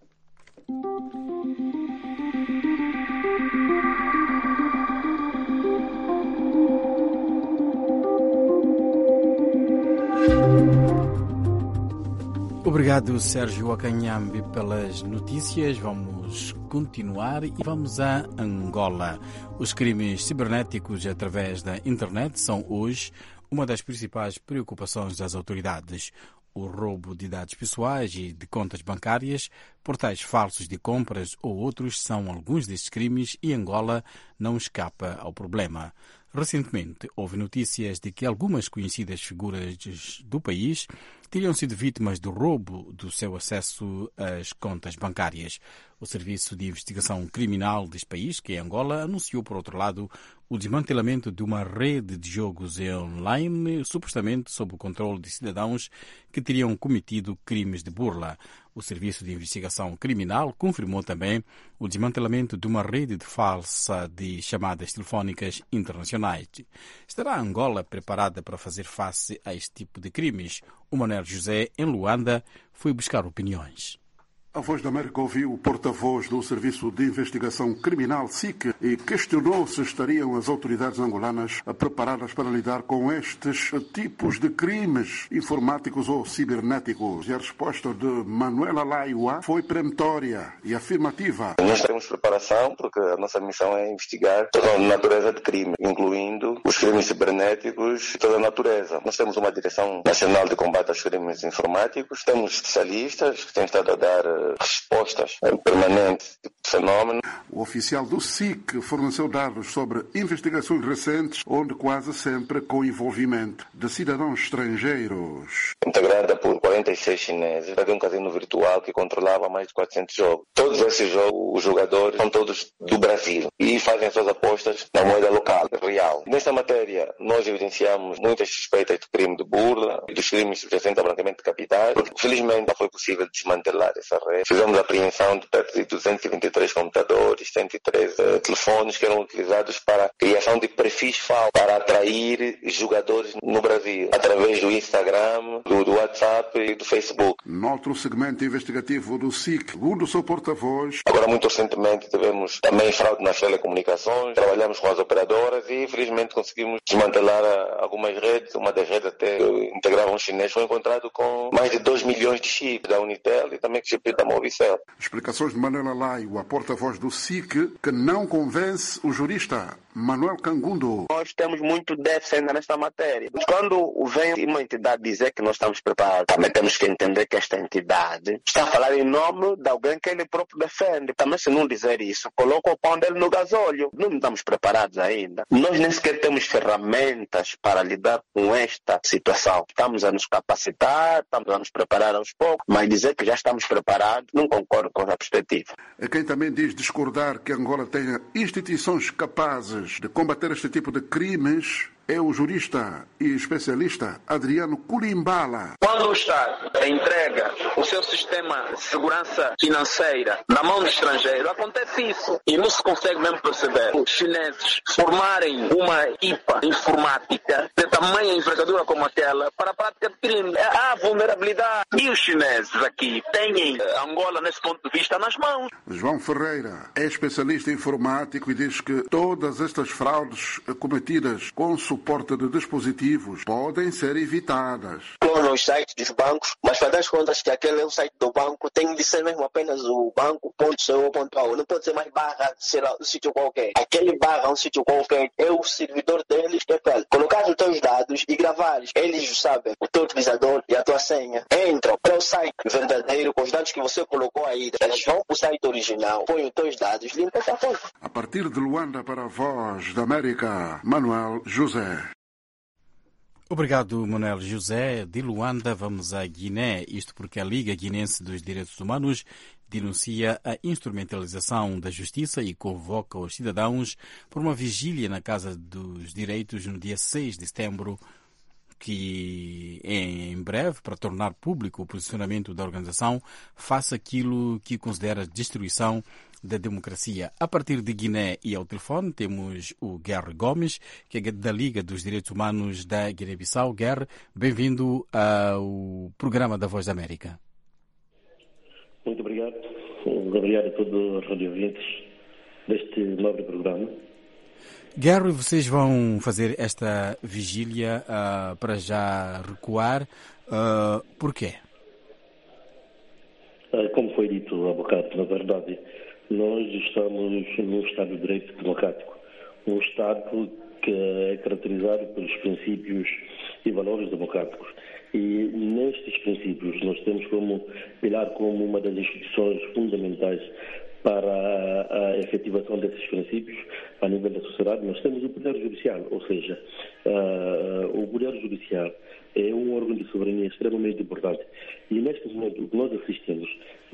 Obrigado, Sérgio Acanhambi, pelas notícias. Vamos continuar e vamos a Angola. Os crimes cibernéticos através da internet são hoje uma das principais preocupações das autoridades. O roubo de dados pessoais e de contas bancárias, portais falsos de compras ou outros são alguns destes crimes e Angola não escapa ao problema. Recentemente, houve notícias de que algumas conhecidas figuras do país teriam sido vítimas do roubo do seu acesso às contas bancárias. O Serviço de Investigação Criminal deste país, que é Angola, anunciou, por outro lado, o desmantelamento de uma rede de jogos online, supostamente sob o controle de cidadãos que teriam cometido crimes de burla. O Serviço de Investigação Criminal confirmou também o desmantelamento de uma rede falsa de chamadas telefónicas internacionais. Estará Angola preparada para fazer face a este tipo de crimes? O Manuel José, em Luanda, foi buscar opiniões. A Voz da América ouviu o porta-voz do Serviço de Investigação Criminal, SIC, e questionou se estariam as autoridades angolanas preparadas para lidar com estes tipos de crimes informáticos ou cibernéticos. E a resposta de Manuela Laiua foi peremptória e afirmativa. Nós temos preparação porque a nossa missão é investigar toda a natureza de crime, incluindo os crimes cibernéticos e toda a natureza. Nós temos uma Direção Nacional de Combate aos Crimes Informáticos, temos especialistas que têm estado a dar respostas permanentes de fenómeno. O oficial do SIC forneceu dados sobre investigações recentes, onde quase sempre com envolvimento de cidadãos estrangeiros. Integrada por 46 chineses, havia um casino virtual que controlava mais de 400 jogos. Todos esses jogos, os jogadores são todos do Brasil e fazem suas apostas na moeda local, real. Nesta matéria, nós evidenciamos muitas suspeitas de crime de burla e dos crimes subjacentes ao branqueamento de capitais. Felizmente, foi possível desmantelar essa rede. Fizemos a apreensão de perto de 223 computadores, 103 telefones que eram utilizados para a criação de perfis falsos para atrair jogadores no Brasil, através do Instagram, do WhatsApp e do Facebook. Noutro segmento investigativo do SIC, segundo o seu porta-voz. Agora, muito recentemente, tivemos também fraude nas telecomunicações, trabalhamos com as operadoras e, infelizmente, conseguimos desmantelar algumas redes. Uma das redes até integrava um chinês, foi encontrado com mais de 2 milhões de chips da Unitel e também chips da Movicel. Explicações de Manuela Laiua, a porta-voz do SIC, que não convence o jurista Manuel Cangundo. Nós temos muito déficit ainda nesta matéria. Quando vem uma entidade dizer que nós estamos preparados, também temos que entender que esta entidade está a falar em nome de alguém que ele próprio defende. Também, se não dizer isso, coloca o pão dele no gasóleo. Não estamos preparados ainda. Nós nem sequer temos ferramentas para lidar com esta situação. Estamos a nos capacitar, estamos a nos preparar aos poucos, mas dizer que já estamos preparados, não concordo com a perspectiva. É quem também diz discordar que Angola tenha instituições capazes de combater este tipo de crimes é o jurista e especialista Adriano Kulimbala. Quando o Estado entrega o seu sistema de segurança financeira na mão do estrangeiro, acontece isso. E não se consegue mesmo perceber os chineses formarem uma IPA informática de tamanha envergadura como aquela para a prática de crime. Há vulnerabilidade. E os chineses aqui têm Angola, nesse ponto de vista, nas mãos. João Ferreira é especialista informático e diz que todas estas fraudes cometidas com suporte de dispositivos podem ser evitadas. Nos sites dos bancos, mas para dar contas que aquele é o site do banco, tem de ser mesmo apenas o banco.co.au. Não pode ser mais barra, sei lá, um sítio qualquer. Aquele barra, um sítio qualquer, é o servidor deles, é para colocar os teus dados e gravar. Eles sabem o teu utilizador e a tua senha. Entram para o site verdadeiro, com os dados que você colocou aí. Eles vão para o site original, põem os teus dados, limpam essa conta. A partir de Luanda para a Voz da América, Manuel José. Obrigado, Manuel José. De Luanda vamos à Guiné, isto porque a Liga Guinense dos Direitos Humanos denuncia a instrumentalização da justiça e convoca os cidadãos por uma vigília na Casa dos Direitos no dia 6 de setembro, que em breve, para tornar público o posicionamento da organização, faça aquilo que considera destruição da democracia. A partir de Guiné e ao telefone temos o Guerre Gomes, que é da Liga dos Direitos Humanos da Guiné-Bissau. Guerre, bem-vindo ao programa da Voz da América. Muito obrigado. Obrigado a todos os radiovintes deste nobre programa. Guerre, vocês vão fazer esta vigília para já recuar. Por quê? Como foi dito há bocado, na verdade, nós estamos num Estado de Direito democrático. Um Estado que é caracterizado pelos princípios e valores democráticos. E nestes princípios nós temos como pilar como uma das instituições fundamentais para a efetivação desses princípios a nível da sociedade, nós temos o Poder Judicial, ou seja, o Poder Judicial é um órgão de soberania extremamente importante. E neste momento o que nós assistimos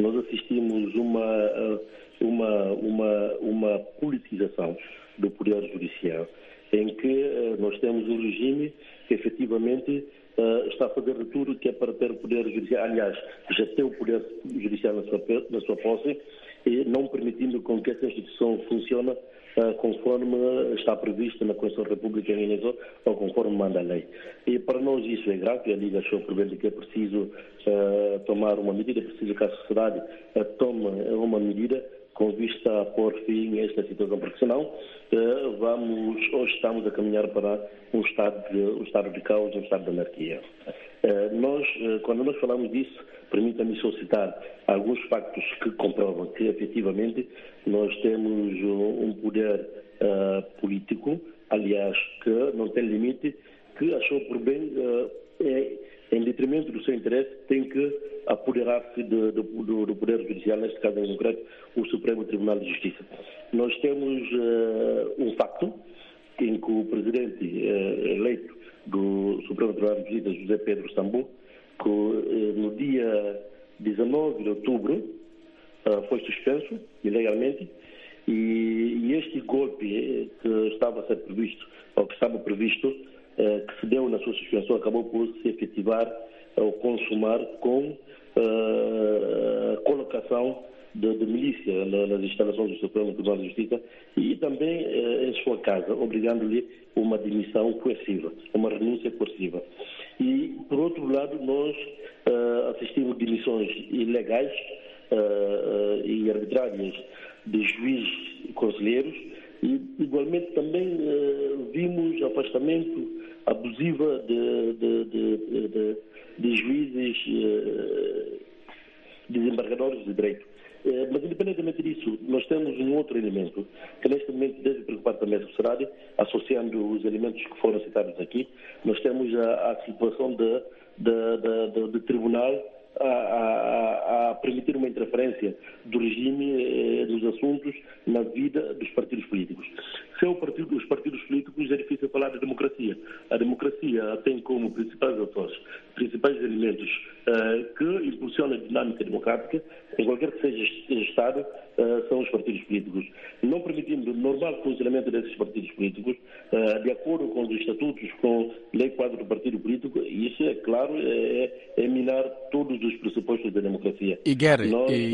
uma politização do Poder Judicial, em que nós temos um regime que efetivamente está a fazer de tudo que é para ter o Poder Judicial, aliás, já tem o Poder Judicial na sua posse, e não permitindo com que essa instituição funcione conforme está previsto na Constituição da República ou conforme manda a lei. E para nós isso é grave, a Liga achou por bem que é preciso tomar uma medida, é preciso que a sociedade tome uma medida com vista a pôr fim a esta situação, porque senão hoje estamos a caminhar para um estado de caos, um estado de anarquia. Quando nós falamos disso, permita-me só citar alguns factos que comprovam que, efetivamente, nós temos um poder político, aliás, que não tem limite, que achou por bem, em detrimento do seu interesse, tem que apoderar-se do Poder Judicial, neste caso em concreto, o Supremo Tribunal de Justiça. Nós temos um facto em que o presidente eleito do Supremo Tribunal de Justiça, José Pedro Sambu, que no dia 19 de outubro foi suspenso ilegalmente, e este golpe que estava a ser previsto, ou que estava previsto, que se deu na sua suspensão, acabou por se efetivar ou consumar com a colocação de milícia nas instalações do Supremo Tribunal de Justiça e também em sua casa, obrigando-lhe uma demissão coerciva, uma renúncia coerciva. E, por outro lado, nós assistimos demissões ilegais e arbitrárias de juízes e conselheiros e, igualmente, também vimos afastamento abusivo de juízes desembargadores de direito. Mas, independentemente disso, nós temos um outro elemento que, neste momento, deve preocupar também a sociedade, associando os elementos que foram citados aqui. Nós temos a situação de tribunal a permitir uma interferência do regime dos assuntos na vida dos partidos políticos. Sem os partidos políticos é difícil falar de democracia. A democracia tem como principais autores, principais elementos que impulsionam a dinâmica democrática, em qualquer que seja o Estado, são os partidos políticos. Não permitindo o normal funcionamento desses partidos políticos, de acordo com os estatutos, com a lei quadro do partido político, isso é claro, é minar todos os pressupostos da democracia. E Gary,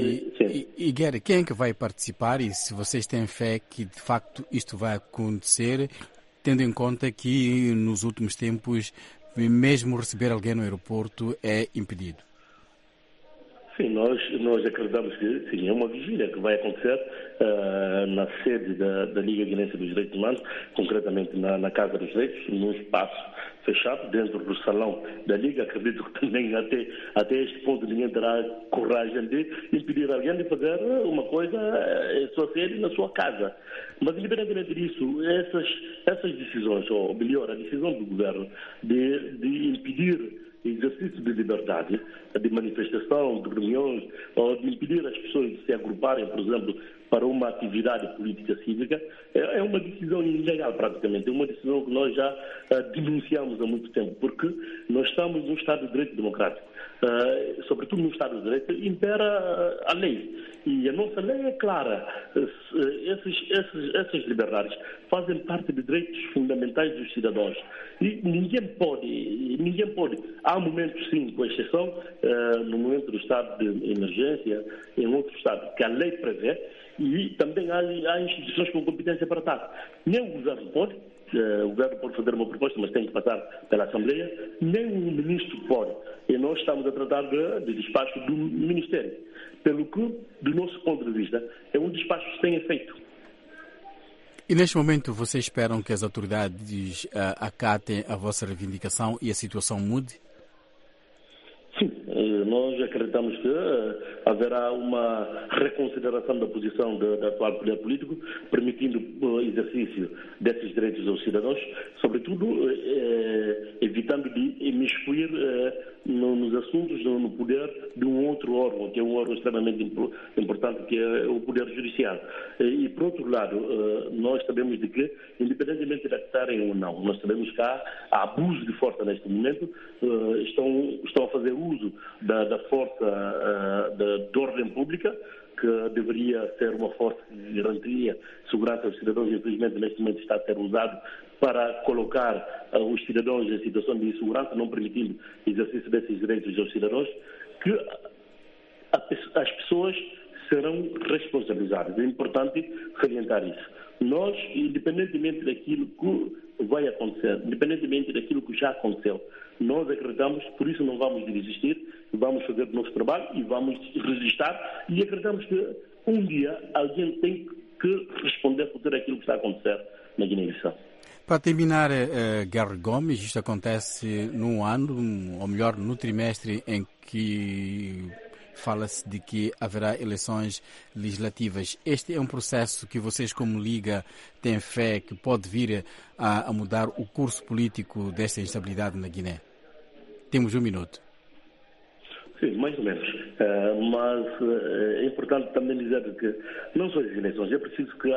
quem é que vai participar e se vocês têm fé que de facto isto vai acontecer, tendo em conta que nos últimos tempos mesmo receber alguém no aeroporto é impedido? Sim, nós acreditamos que sim, é uma vigília que vai acontecer na sede da Liga Guinense dos Direitos Humanos, concretamente na Casa dos Direitos, num espaço fechado, dentro do salão da Liga. Acredito que também até este ponto ninguém terá coragem de impedir alguém de fazer uma coisa em sua sede, na sua casa. Mas, independentemente disso, essas decisões, ou melhor, a decisão do governo de impedir exercício de liberdade, de manifestação, de reuniões, ou de impedir as pessoas de se agruparem, por exemplo, para uma atividade política cívica, é uma decisão ilegal praticamente, é uma decisão que nós já denunciamos há muito tempo, porque nós estamos num Estado de Direito democrático. Sobretudo no Estado de Direito, impera a lei. E a nossa lei é clara. Essas liberdades fazem parte de direitos fundamentais dos cidadãos. E ninguém pode. Há momentos, sim, com exceção, no momento do estado de emergência, em outro estado, que a lei prevê, e também há instituições com competência para tal. Nem o governo pode. O governo pode fazer uma proposta, mas tem que passar pela Assembleia, nem o ministro pode. E nós estamos a tratar de despacho do Ministério. Pelo que, do nosso ponto de vista, é um despacho sem efeito. E neste momento vocês esperam que as autoridades acatem a vossa reivindicação e a situação mude? Sim, nós acreditamos que haverá uma reconsideração da posição do atual poder político, permitindo o exercício desses direitos aos cidadãos, sobretudo evitando de imiscuir nos assuntos, no poder de um outro órgão, que é um órgão extremamente importante, que é o Poder Judiciário. E, por outro lado, nós sabemos de que, independentemente de aceitarem ou não, nós sabemos que há abuso de força neste momento, estão a fazer uso da força de ordem pública, que deveria ser uma força que garantia segurança aos cidadãos, e infelizmente neste momento está a ser usado para colocar os cidadãos em situação de insegurança, não permitindo exercício desses direitos aos cidadãos, que as pessoas serão responsabilizadas. É importante salientar isso. Nós, independentemente daquilo que vai acontecer, independentemente daquilo que já aconteceu, nós acreditamos, por isso não vamos desistir, vamos fazer o nosso trabalho e vamos resistir, e acreditamos que um dia alguém tem que responder por tudo aquilo que está a acontecer na Guiné-Bissau. Para terminar, Gary Gomes, isto acontece num ano, ou melhor, no trimestre em que fala-se de que haverá eleições legislativas. Este é um processo que vocês, como Liga, têm fé que pode vir a mudar o curso político desta instabilidade na Guiné? Temos 1 minuto. Sim, mais ou menos. Mas é importante também dizer que não só as eleições, é preciso que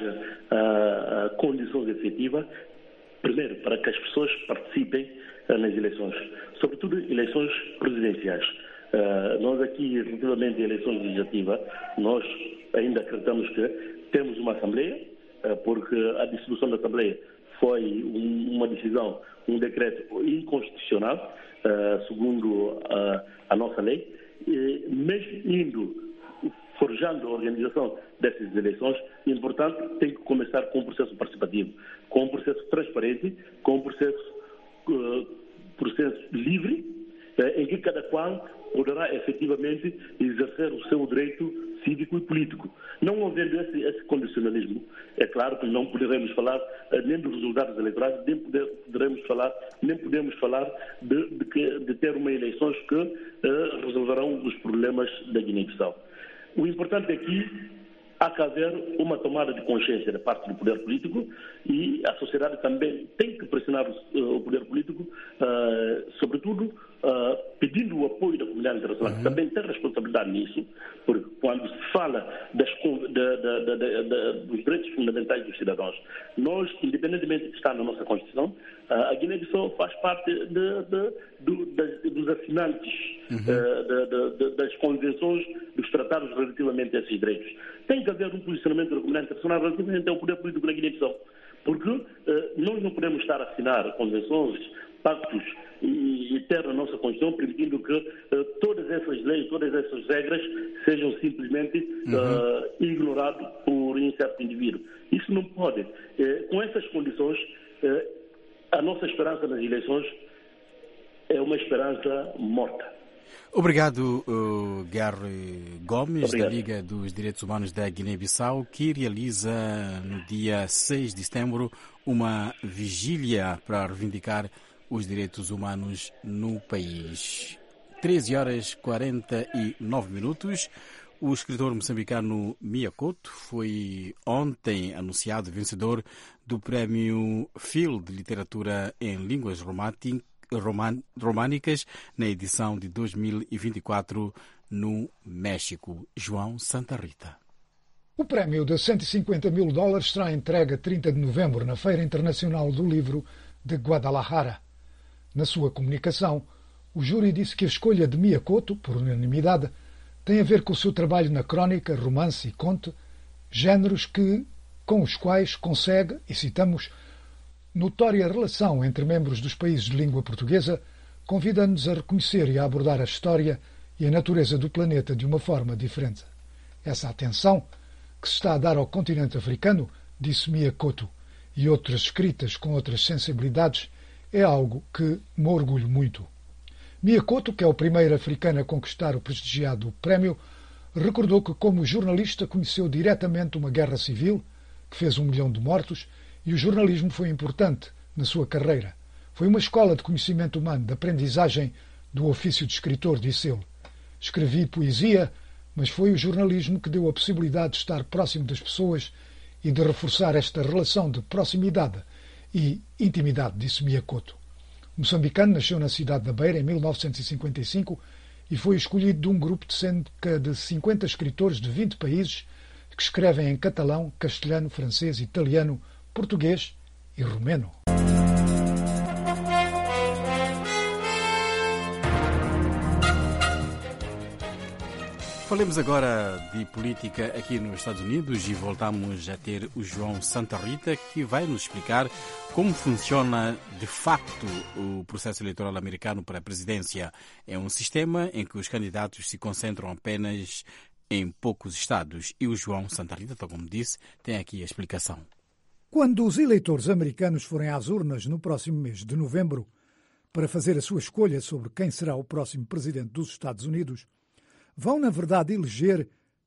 haja condições efetivas, primeiro, para que as pessoas participem nas eleições, sobretudo eleições presidenciais. Nós aqui, relativamente à eleições legislativas, nós ainda acreditamos que temos uma Assembleia, porque a dissolução da Assembleia foi uma decisão, um decreto inconstitucional, segundo a nossa lei, e mesmo forjando a organização dessas eleições, é importante, tem que começar com um processo participativo, com um processo transparente, com um processo livre, em que cada qual poderá efetivamente exercer o seu direito cívico e político. Não havendo esse condicionalismo, é claro que não poderemos falar nem dos resultados eleitorais, nem podemos falar de ter uma eleições que resolverão os problemas da Guiné-Bissau. O importante aqui há que haver uma tomada de consciência da parte do poder político, e a sociedade também tem que pressionar o poder político, sobretudo pedindo o apoio da comunidade internacional, que também tem responsabilidade nisso, porque quando se fala dos direitos fundamentais dos cidadãos, nós, independentemente de estar na nossa Constituição, a Guiné-Bissau faz parte dos assinantes das convenções, dos tratados relativamente a esses direitos. Tem que haver um posicionamento da comunidade internacional relativamente ao poder político da Guiné-Bissau, porque nós não podemos estar a assinar convenções, pactos e ter a nossa Constituição permitindo que todas essas leis, todas essas regras sejam simplesmente ignoradas por um certo indivíduo. Isso não pode. Com essas condições, a nossa esperança nas eleições é uma esperança morta. Obrigado, Gary Gomes, da Liga dos Direitos Humanos da Guiné-Bissau, que realiza no dia 6 de setembro uma vigília para reivindicar os direitos humanos no país. 13h49. O escritor moçambicano Mia Couto foi ontem anunciado vencedor do Prémio Phil de Literatura em Línguas Românicas na edição de 2024 no México. João Santa Rita. O prémio de $150 mil será entregue a 30 de novembro na Feira Internacional do Livro de Guadalajara. Na sua comunicação, o júri disse que a escolha de Mia Couto, por unanimidade, tem a ver com o seu trabalho na crónica, romance e conto, géneros com os quais consegue, e citamos, notória relação entre membros dos países de língua portuguesa, convida-nos a reconhecer e a abordar a história e a natureza do planeta de uma forma diferente. Essa atenção que se está a dar ao continente africano, disse Mia Couto, e outras escritas com outras sensibilidades, é algo que me orgulho muito. Mia Couto, que é o primeiro africano a conquistar o prestigiado prémio, recordou que, como jornalista, conheceu diretamente uma guerra civil que fez 1 milhão de mortos, e o jornalismo foi importante na sua carreira. Foi uma escola de conhecimento humano, de aprendizagem do ofício de escritor, disse ele. Escrevi poesia, mas foi o jornalismo que deu a possibilidade de estar próximo das pessoas e de reforçar esta relação de proximidade e intimidade, disse Miyakoto. O moçambicano nasceu na cidade da Beira em 1955 e foi escolhido de um grupo de cerca de 50 escritores de 20 países que escrevem em catalão, castelhano, francês, italiano, português e romeno. Falemos agora de política aqui nos Estados Unidos e voltamos a ter o João Santa Rita, que vai nos explicar como funciona de facto o processo eleitoral americano para a presidência. É um sistema em que os candidatos se concentram apenas em poucos estados. E o João Santa Rita, tal como disse, tem aqui a explicação. Quando os eleitores americanos forem às urnas no próximo mês de novembro para fazer a sua escolha sobre quem será o próximo presidente dos Estados Unidos, vão, na verdade, eleger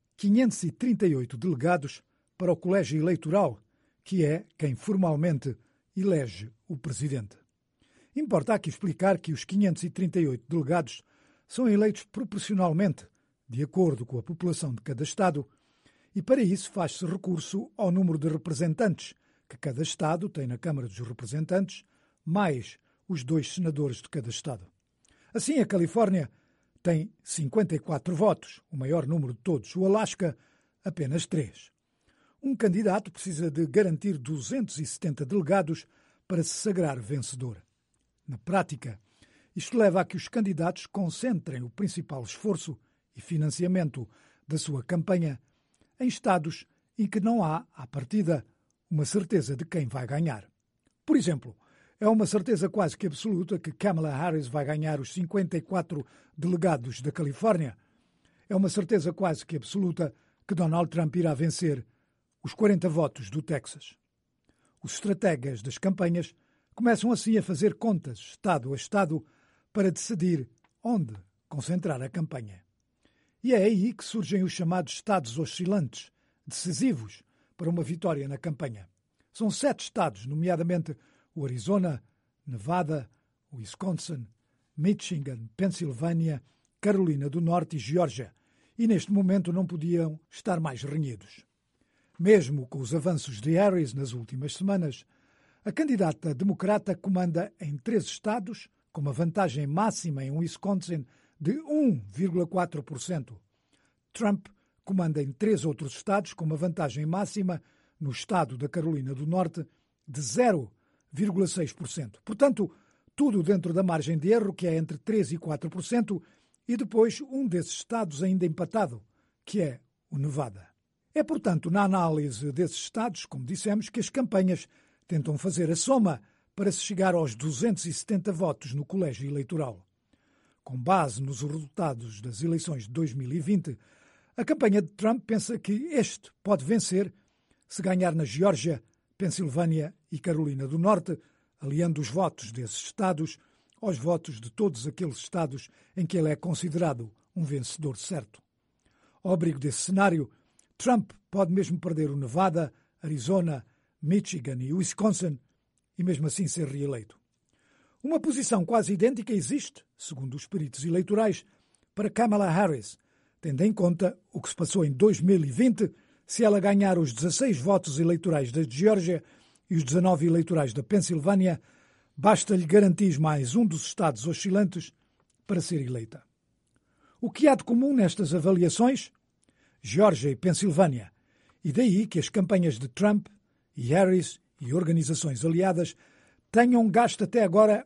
538 delegados para o colégio eleitoral, que é quem formalmente elege o presidente. Importa aqui explicar que os 538 delegados são eleitos proporcionalmente, de acordo com a população de cada estado, e para isso faz-se recurso ao número de representantes que cada estado tem na Câmara dos Representantes, mais os 2 senadores de cada estado. Assim, a Califórnia tem 54 votos, o maior número de todos. O Alasca, apenas 3. Um candidato precisa de garantir 270 delegados para se sagrar vencedor. Na prática, isto leva a que os candidatos concentrem o principal esforço e financiamento da sua campanha em estados em que não há, à partida, uma certeza de quem vai ganhar. Por exemplo, é uma certeza quase que absoluta que Kamala Harris vai ganhar os 54 delegados da Califórnia. É uma certeza quase que absoluta que Donald Trump irá vencer os 40 votos do Texas. Os estrategas das campanhas começam assim a fazer contas, estado a estado, para decidir onde concentrar a campanha. E é aí que surgem os chamados estados oscilantes, decisivos para uma vitória na campanha. São 7 estados, nomeadamente o Arizona, Nevada, Wisconsin, Michigan, Pensilvânia, Carolina do Norte e Geórgia, e neste momento não podiam estar mais renhidos. Mesmo com os avanços de Harris nas últimas semanas, a candidata democrata comanda em 3 estados, com uma vantagem máxima em Wisconsin de 1,4%. Trump comanda em 3 outros estados, com uma vantagem máxima no estado da Carolina do Norte de 0,6%. Portanto, tudo dentro da margem de erro, que é entre 3% e 4%, e depois um desses estados ainda empatado, que é o Nevada. É, portanto, na análise desses estados, como dissemos, que as campanhas tentam fazer a soma para se chegar aos 270 votos no colégio eleitoral. Com base nos resultados das eleições de 2020, a campanha de Trump pensa que este pode vencer se ganhar na Geórgia, Pensilvânia e Carolina do Norte, aliando os votos desses estados aos votos de todos aqueles estados em que ele é considerado um vencedor certo. Ao abrigo desse cenário, Trump pode mesmo perder o Nevada, Arizona, Michigan e Wisconsin e mesmo assim ser reeleito. Uma posição quase idêntica existe, segundo os peritos eleitorais, para Kamala Harris, tendo em conta o que se passou em 2020, se ela ganhar os 16 votos eleitorais da Geórgia e os 19 eleitorais da Pensilvânia, basta-lhe garantir mais um dos estados oscilantes para ser eleita. O que há de comum nestas avaliações? Geórgia e Pensilvânia, e daí que as campanhas de Trump e Harris e organizações aliadas tenham gasto até agora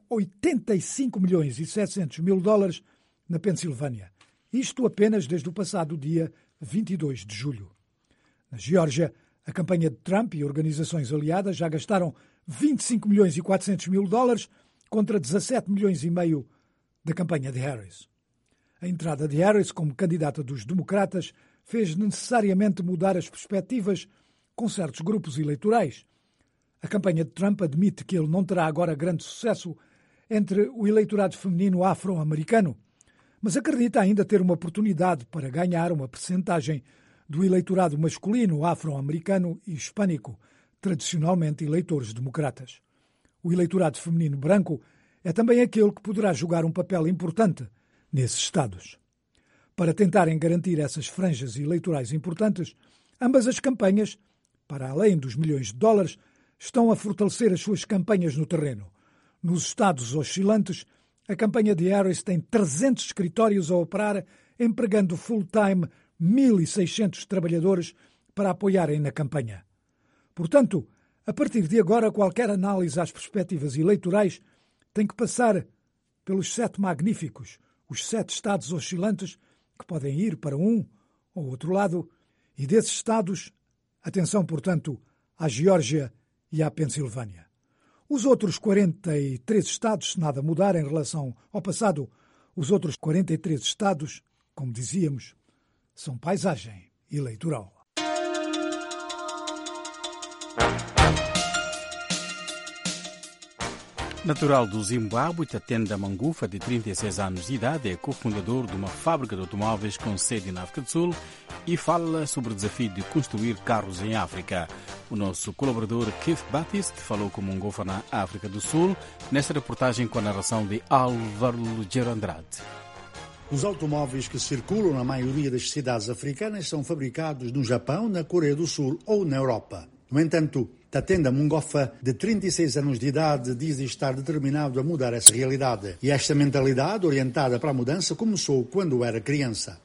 85 milhões e 700 mil dólares na Pensilvânia, isto apenas desde o passado dia 22 de julho. Na Geórgia, a campanha de Trump e organizações aliadas já gastaram 25 milhões e 400 mil dólares contra 17 milhões e meio da campanha de Harris. A entrada de Harris como candidata dos democratas fez necessariamente mudar as perspectivas com certos grupos eleitorais. A campanha de Trump admite que ele não terá agora grande sucesso entre o eleitorado feminino afro-americano, mas acredita ainda ter uma oportunidade para ganhar uma percentagem do eleitorado masculino afro-americano e hispânico, tradicionalmente eleitores democratas. O eleitorado feminino branco é também aquele que poderá jogar um papel importante nesses estados. Para tentarem garantir essas franjas eleitorais importantes, ambas as campanhas, para além dos milhões de dólares, estão a fortalecer as suas campanhas no terreno. Nos estados oscilantes, a campanha de Harris tem 300 escritórios a operar, empregando full-time 1.600 trabalhadores para apoiarem na campanha. Portanto, a partir de agora, qualquer análise às perspectivas eleitorais tem que passar pelos 7 magníficos, os 7 estados oscilantes que podem ir para um ou outro lado, e desses estados, atenção, portanto, à Geórgia e à Pensilvânia. Os outros 43 estados, se nada mudar em relação ao passado, os outros 43 estados, como dizíamos, são paisagem eleitoral. Natural do Zimbábue, Tatenda Mangufa, de 36 anos de idade, é cofundador de uma fábrica de automóveis com sede na África do Sul e fala sobre o desafio de construir carros em África. O nosso colaborador Keith Batiste falou com Mangufa na África do Sul, nesta reportagem com a narração de Álvaro Gerandrade. Os automóveis que circulam na maioria das cidades africanas são fabricados no Japão, na Coreia do Sul ou na Europa. No entanto, Tatenda Mangufa, de 36 anos de idade, diz estar determinado a mudar essa realidade. E esta mentalidade orientada para a mudança começou quando era criança.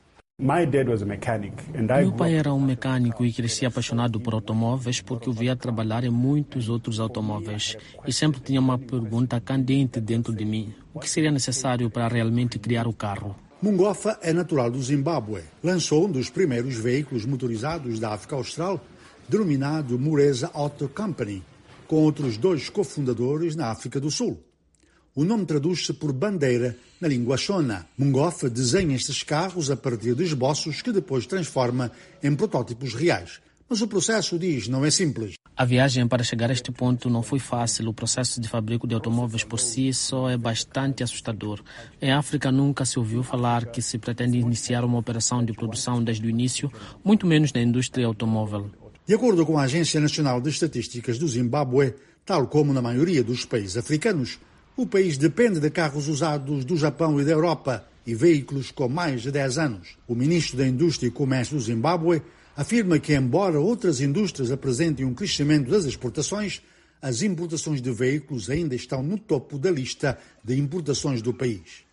Meu pai era um mecânico e cresci apaixonado por automóveis porque o via trabalhar em muitos outros automóveis. E sempre tinha uma pergunta candente dentro de mim. O que seria necessário para realmente criar o carro? Mangufa é natural do Zimbábue. Lançou um dos primeiros veículos motorizados da África Austral, denominado Mureza Auto Company, com outros 2 cofundadores na África do Sul. O nome traduz-se por bandeira na língua Shona. Mangufa desenha estes carros a partir de esboços que depois transforma em protótipos reais. Mas o processo, diz, não é simples. A viagem para chegar a este ponto não foi fácil. O processo de fabrico de automóveis por si só é bastante assustador. Em África nunca se ouviu falar que se pretende iniciar uma operação de produção desde o início, muito menos na indústria automóvel. De acordo com a Agência Nacional de Estatísticas do Zimbábue, tal como na maioria dos países africanos, o país depende de carros usados do Japão e da Europa e veículos com mais de 10 anos. O ministro da Indústria e Comércio do Zimbábue afirma que, embora outras indústrias apresentem um crescimento das exportações, as importações de veículos ainda estão no topo da lista de importações do país.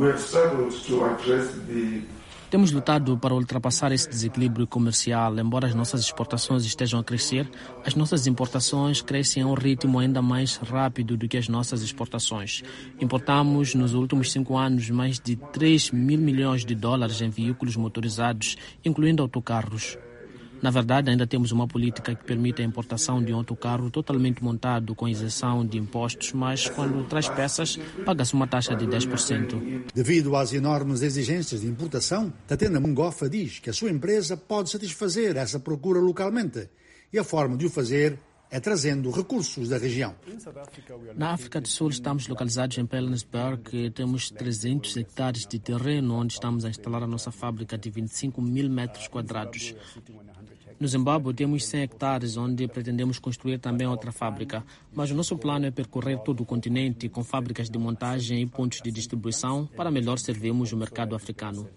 Temos lutado para ultrapassar esse desequilíbrio comercial. Embora as nossas exportações estejam a crescer, as nossas importações crescem a um ritmo ainda mais rápido do que as nossas exportações. Importamos nos últimos 5 anos mais de 3 mil milhões de dólares em veículos motorizados, incluindo autocarros. Na verdade, ainda temos uma política que permite a importação de um autocarro totalmente montado com isenção de impostos, mas quando traz peças, paga-se uma taxa de 10%. Devido às enormes exigências de importação, Tatenda Mangufa diz que a sua empresa pode satisfazer essa procura localmente e a forma de o fazer é trazendo recursos da região. Na África do Sul estamos localizados em Pilanesberg, temos 300 hectares de terreno onde estamos a instalar a nossa fábrica de 25 mil metros quadrados. No Zimbábue temos 100 hectares onde pretendemos construir também outra fábrica, mas o nosso plano é percorrer todo o continente com fábricas de montagem e pontos de distribuição para melhor servirmos o mercado africano.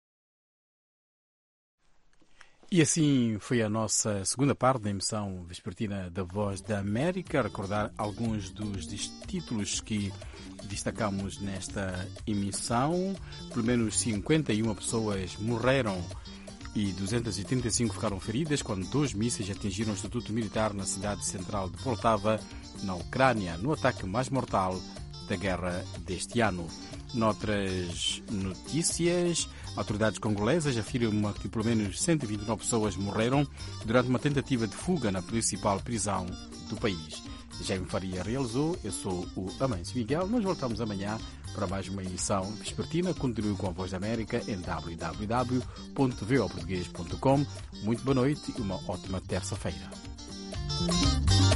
E assim foi a nossa segunda parte da emissão vespertina da Voz da América. Recordar alguns dos títulos que destacamos nesta emissão. Pelo menos 51 pessoas morreram e 235 ficaram feridas quando 2 mísseis atingiram o Instituto Militar na cidade central de Poltava, na Ucrânia, no ataque mais mortal da guerra deste ano. Noutras notícias, autoridades congolesas afirmam que pelo menos 129 pessoas morreram durante uma tentativa de fuga na principal prisão do país. Jaime Faria realizou, eu sou o Amâncio Miguel. Nós voltamos amanhã para mais uma edição vespertina. Continue com a Voz da América em www.voportugues.com. Muito boa noite e uma ótima terça-feira.